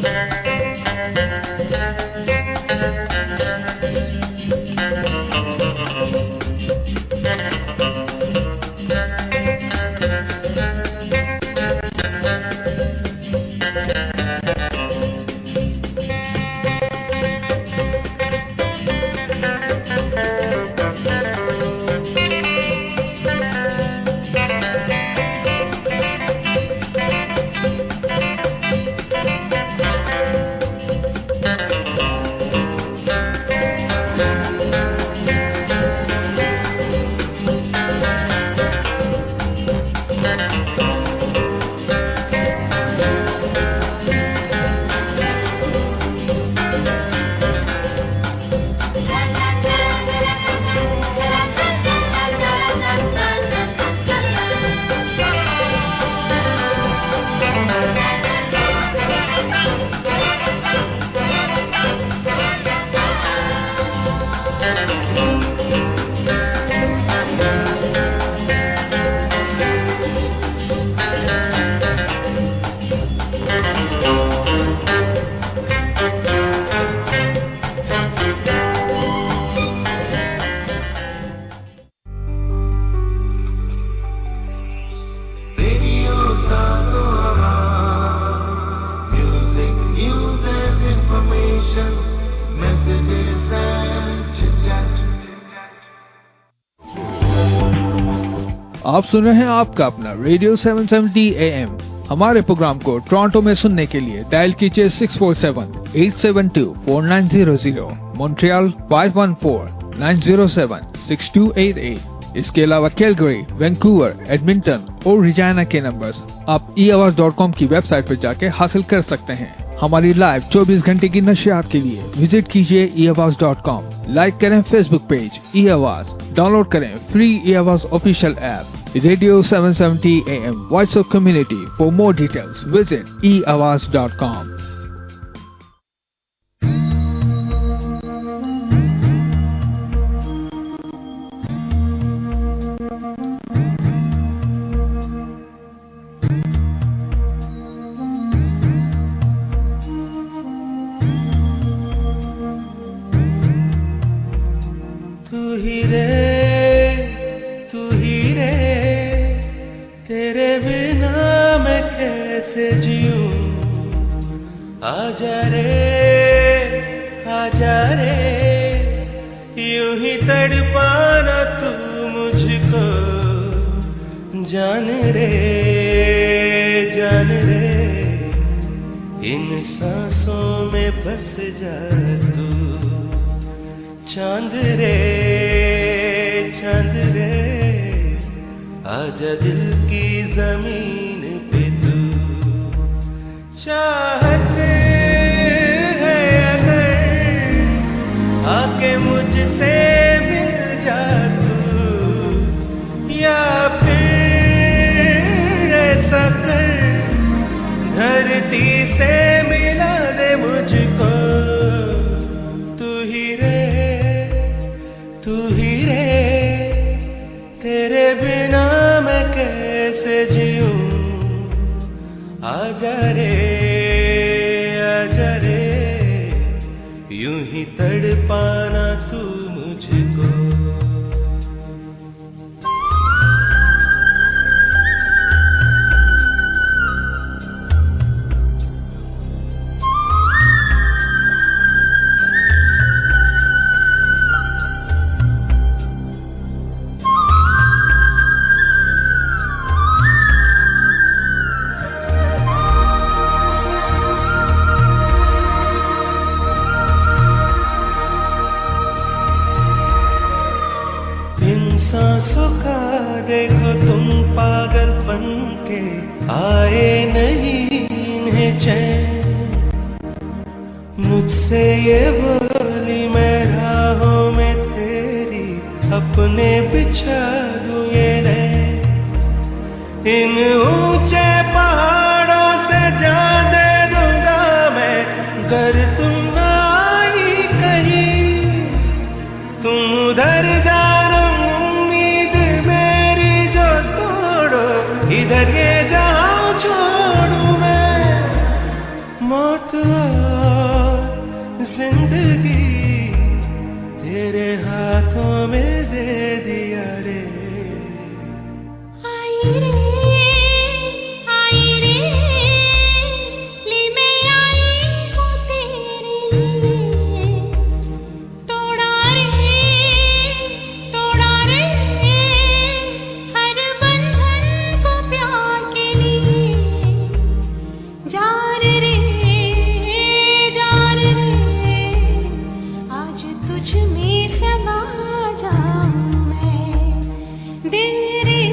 आप सुन रहे हैं आपका अपना radio 770 AM। हमारे programme को Toronto में सुनने के लिए डायल कीजिए 647-872-4900, मॉन्ट्रियल 514-907-6288। इसके अलावा कैलगरी, वैंकूवर, एडमिंटन और रिजाना के नंबर्स आप eAwaz.com की वेबसाइट पर जाके हासिल कर सकते हैं। हमारी लाइव 24 घंटे की नशियात के लिए विजिट कीजिए eAwaz.com। लाइक करें फेसबुक पेज eAwaz, डाउनलोड करें free eAwaz official app radio 770 AM voice of community. For more details visit eAwaz.com। आजा रे यूं ही तड़पाना तू मुझको, जान रे इन सांसों में बस जा तू, चांद रे आजा दिल की जमीन पे तू। चाहते आके मुझसे मिल जा तू, या फिर ऐसा कर धरती से मिला दे मुझको। तू ही रे तेरे बिना मैं कैसे जीऊं। आजा रे यूं ही तड़पाना तू मुझको। सांसों का देखो तुम पागलपन के आए नहीं इन्हें चैन। मुझसे ये बोली मैं राहों में तेरी अपने बिछा दूं ये नैन। इन ऊंचे पहाड़ों से जान दे दूंगा मैं, गर तुम आई कहीं तुम उधर जानो। इधर ये जहां छोड़ू मैं, मौत जिंदगी तेरे हाथों में दे दिया रे। आई रे ले मैं आई हूँ तेरे लिए, तोड़ा रे हर बंधन को प्यार के लिए। जान रे आज तुझ में समा जाऊं मैं, दिल रे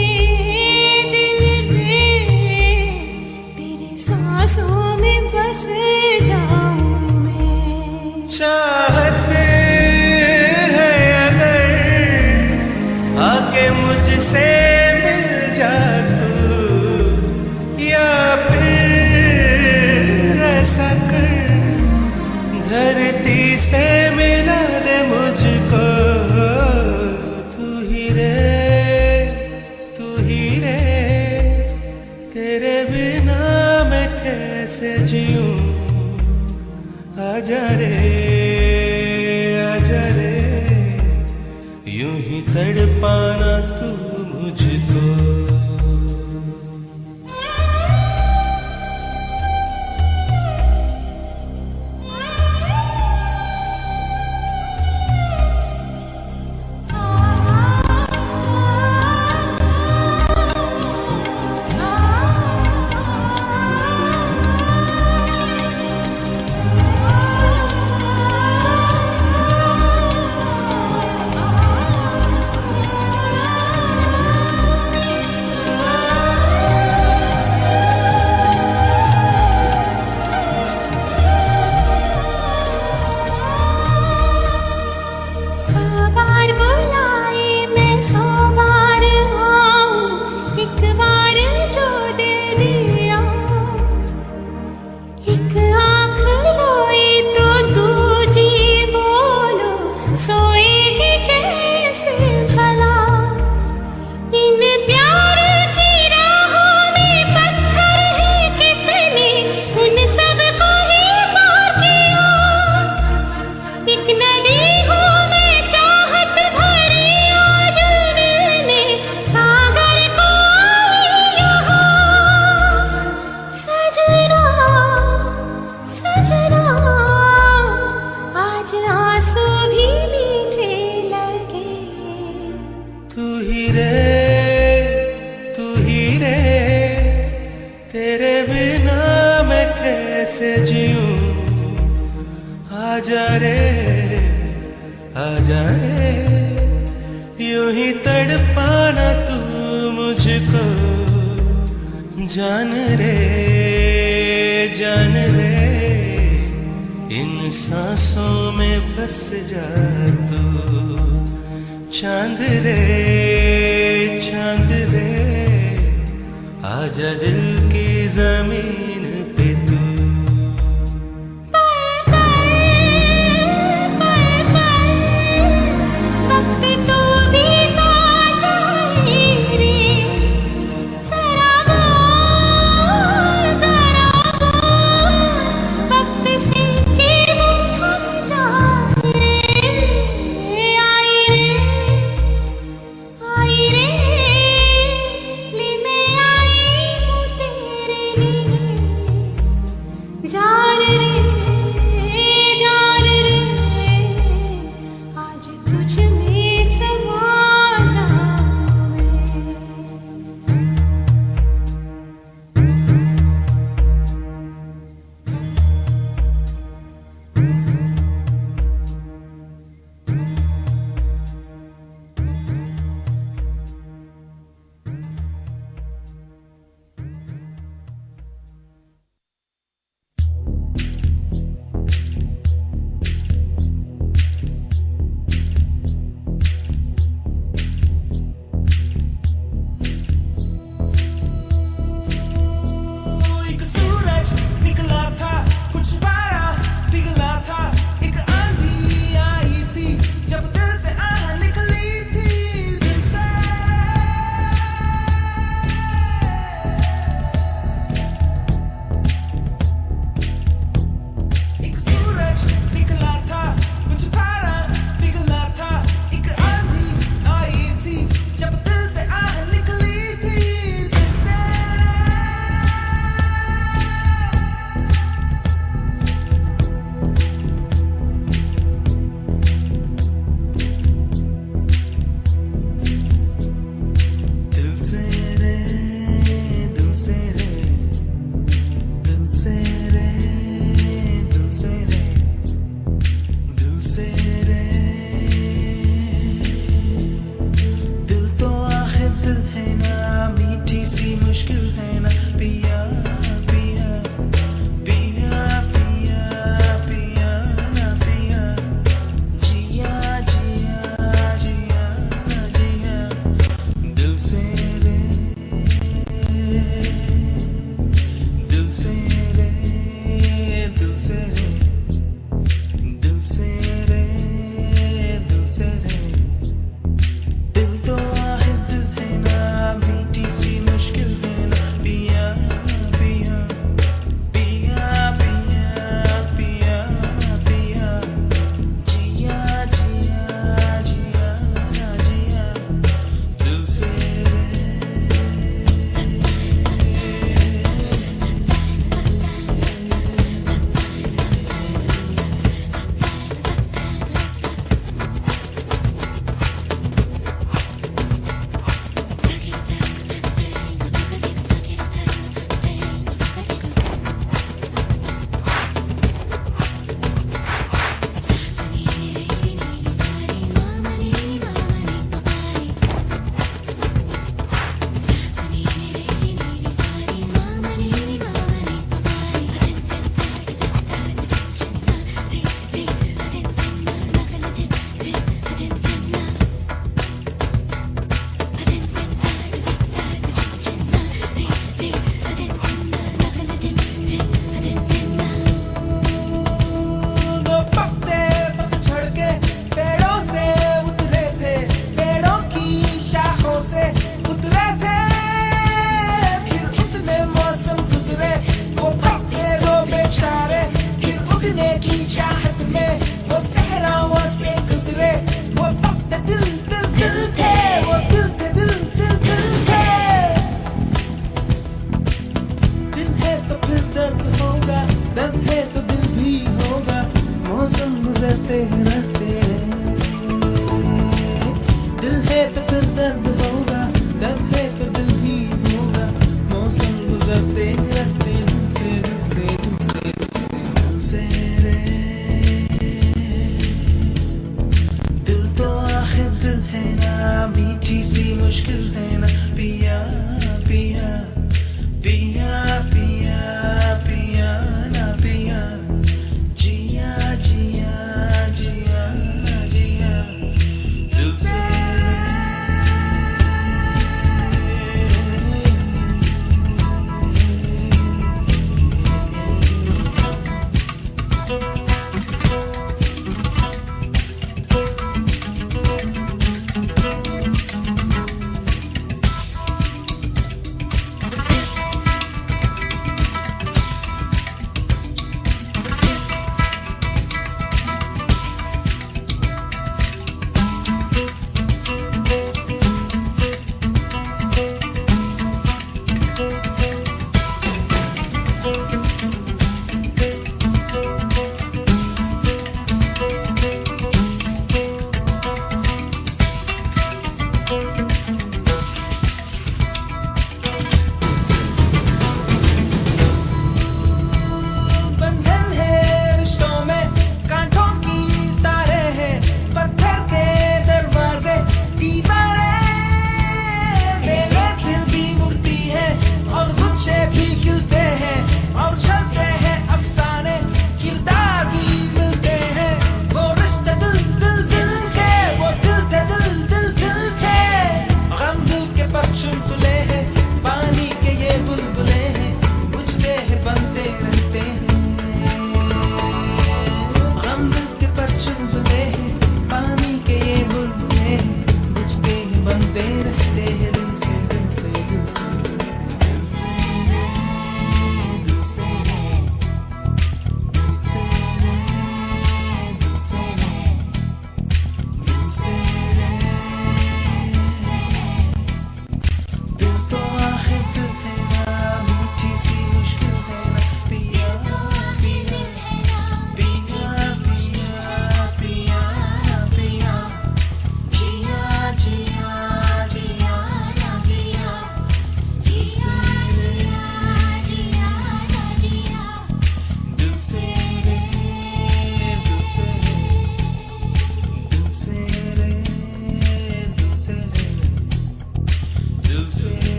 तेरे सांसों में बस जाऊं मैं। चाहते हैं अगर आके मुझसे मिल जा तू, या फिर ऐसा कर धरती से मिला दे मुझको। तू ही रे तेरे बिना मैं कैसे जीऊं। आजा रे यूं ही तड़पाना तू मुझको। आजा रे यूं ही तड़पाना तू मुझको। जान रे इन सांसों में बस जा तू। चांद रे आजा दिल की जमीन पे तू।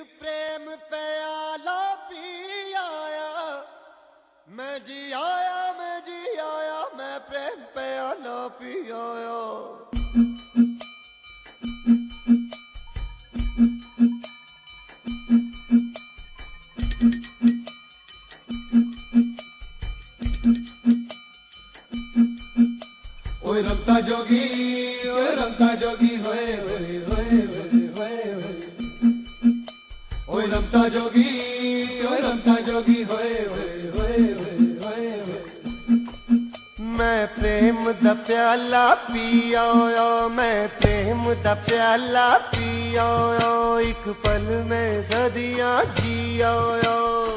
प्रेम प्याला पी आया, मैं जी आया, मैं जी आया, मैं प्रेम प्याला पी आया। ओए रमता जोगी, ओए रमता जोगी, होए होए होए होए होए, ओए रमता जोगी, ओए रमता जोगी, होए होए होए होए होए। मैं प्रेम दा प्याला पी आया, मैं प्रेम दा प्याला पी आया, एक पल में सदियां जी आया।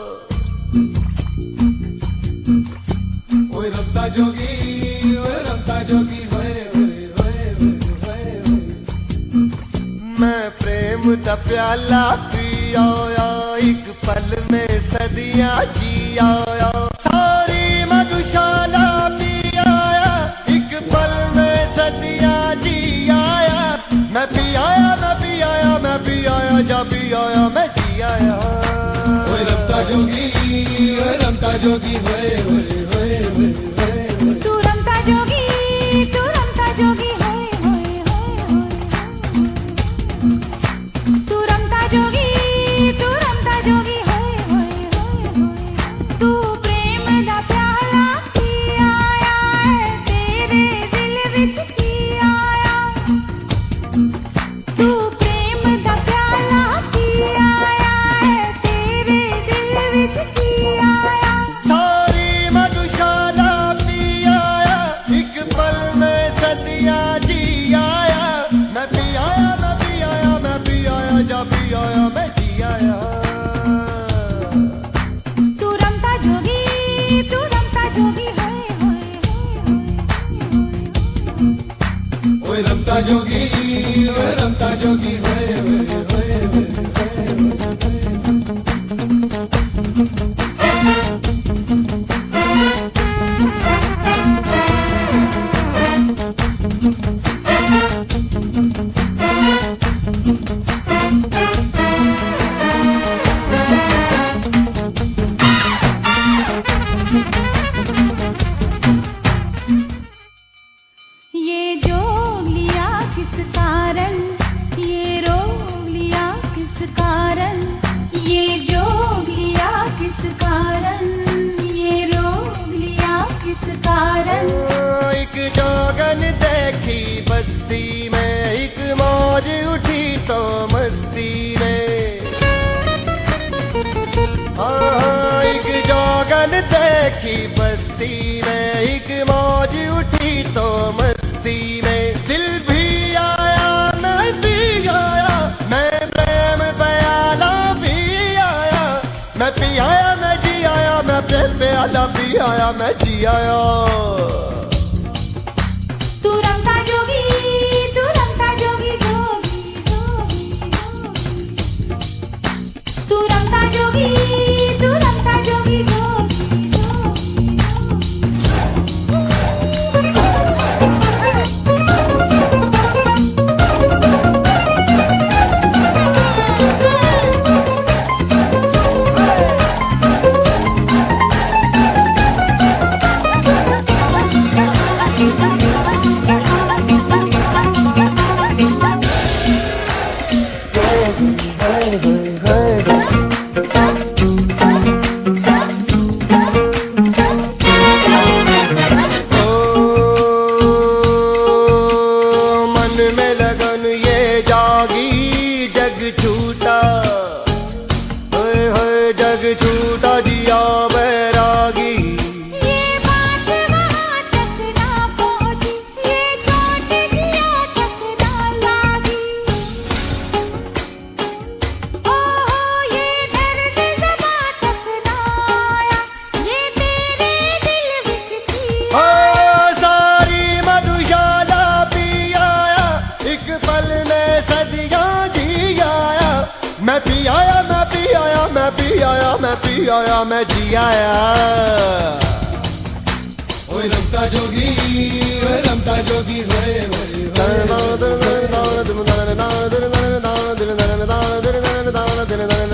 ओए रमता जोगी, ओए रमता जोगी, होए होए होए होए होए। मैं प्रेम दा प्याला पी आया, एक पल में सदियां जी आया। सारी मधुशाला पी आया, एक पल में सदियां जी आया। मैं पी आया, मैं पी आया, मैं पी आया, जा पी आया, मैं जी आया। ओए रमता जोगी, ओए रमता जोगी, होए होए होए होए। तू रमता जोगी, तू रमता जोगी, होए होए होए होए। तू रमता जोगी, तू रमता जोगी, होए होए होए होए। तू प्रेम दा प्याला पी आया है, तेरे दिल विच की आया। तू प्रेम दा प्याला पी आया है, तेरे दिल विच की आया। सारी मधुशाला पी आया, एक पल में सदियां जी आया। मैं पी आया, मैं पी आया, मैं पी आया, जा पी आया, मैं जी आया। तू रमता जोगी, तू रमता जोगी, होए होए होए होए। ओए रमता जोगी, ओए रमता जोगी, होए होए होए होए। ये जोग लिया किस कारण, ये रोग लिया किस कारण। ये जोग लिया किस कारण, ये रोग लिया किस कारण। एक जोगन देखी बस्ती में, एक मौज उठी तो मस्ती में। एक जोगन देखी बस्ती में, एक मौज उठी तो मस्ती में। दिल भी आया, मैं भी आया, मैं प्रेम प्याला भी आया। मैं पी आया, मैं जी आया, मैं प्रेम प्याला पी आया, मैं जी आया। तू रमता जोगी, तू रमता जोगी, जोगी जोगी जोगी। तू रमता जोगी, तू रमता जोगी, जोगी जोगी मन में लगन ये जागी, जग छूटा, होए होए जग छूटा, जिया बैरागी। ये बात वहाँ तक ना पहुँची, ये चोट जिया तक ना लागी। ओहो ये दर्द ज़बां तक ना आया, ये तेरे दिल विच की ओ सारी मधुशाला पी आया, एक पल में सदियां जी आया। मैं पी आया, मैं पी आया, मैं पी आया, मैं पी आया, मैं जी आया। ओए रमता जोगी, ओए रमता जोगी, होए होए होए।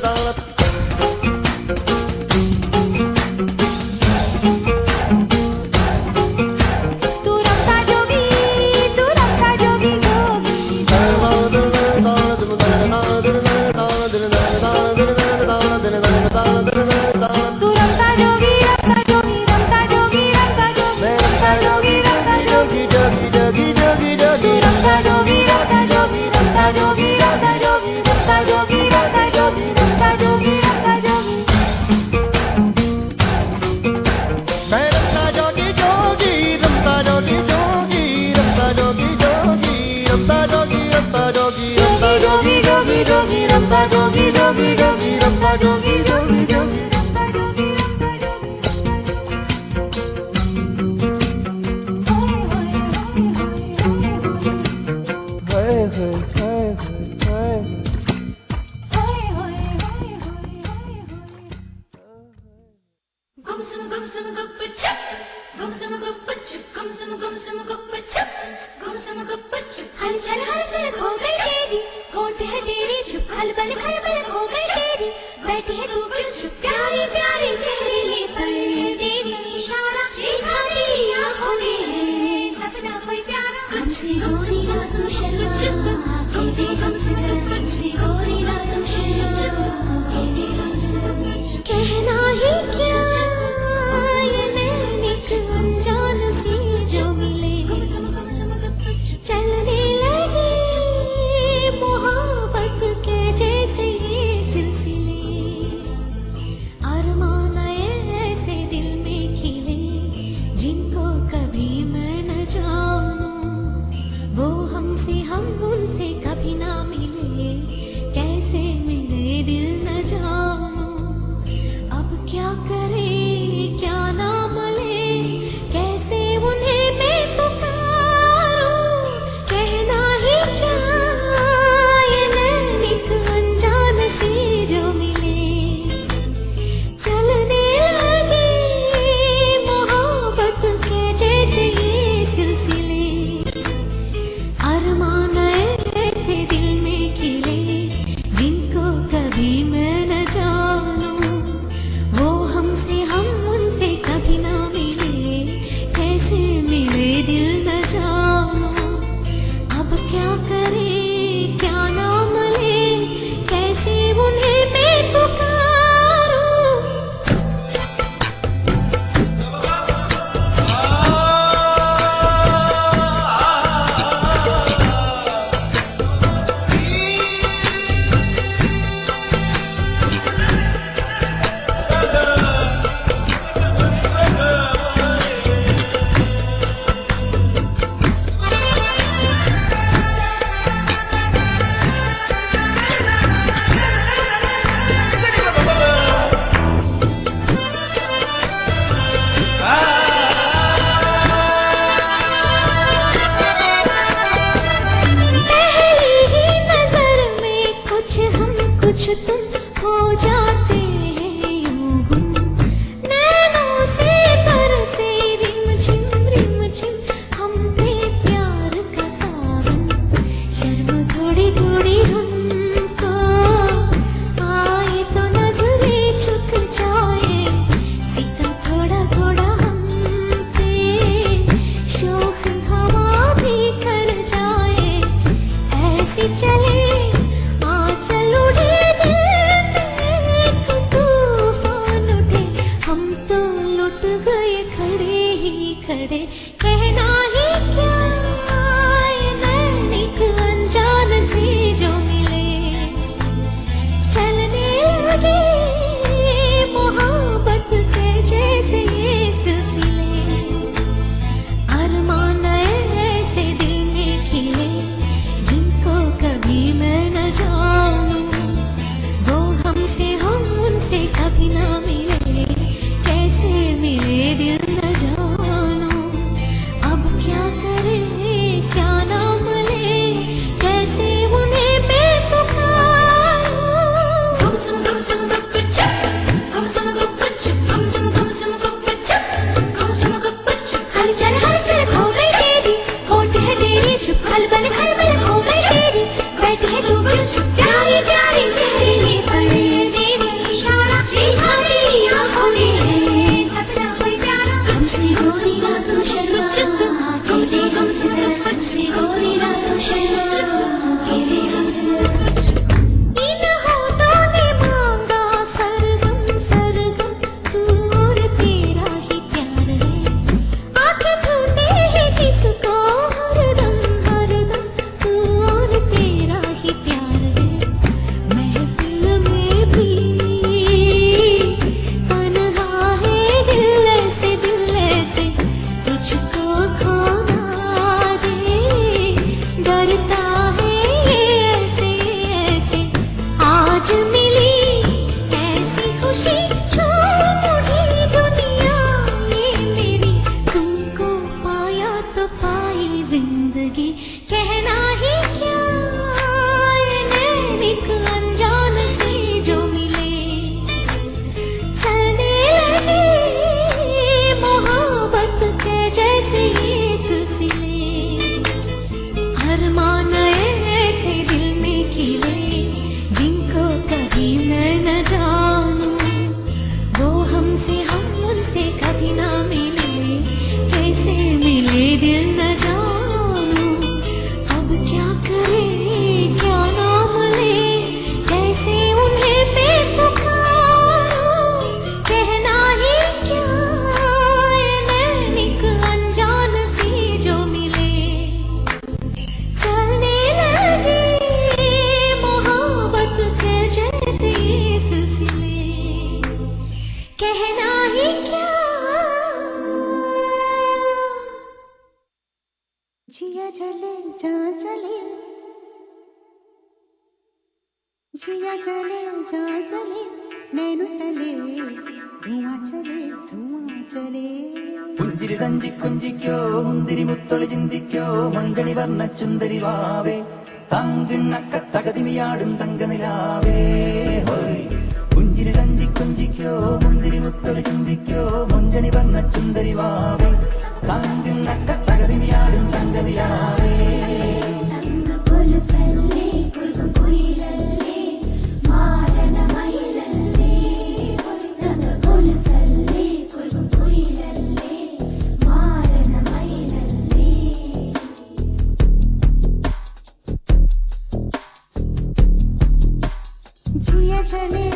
चलने लगी जिया चले जा चले नैनु तले धुआं चले പുഞ്ചിരി തഞ്ചി കൊഞ്ചിക്കോ മുന്തിരി മുത്തൊളി ചിന്തിക്കോ മഞ്ചണി വർണ്ണ ചുന്ദരി വാവേ തങ്കിണ്ണക്ക തകതിമിയാടും തങ്കനിലാവേ ഹോയ് പുഞ്ചിരി തഞ്ചി കൊഞ്ചിക്കോ മുന്തിരി മുത്തൊളി ചിന്തിക്കോ മഞ്ചണി വർണ്ണ ചുന്ദരി വാവേ തങ്കിണ്ണക്ക തകതിമിയാടും തങ്കനിലാവേ जिया चले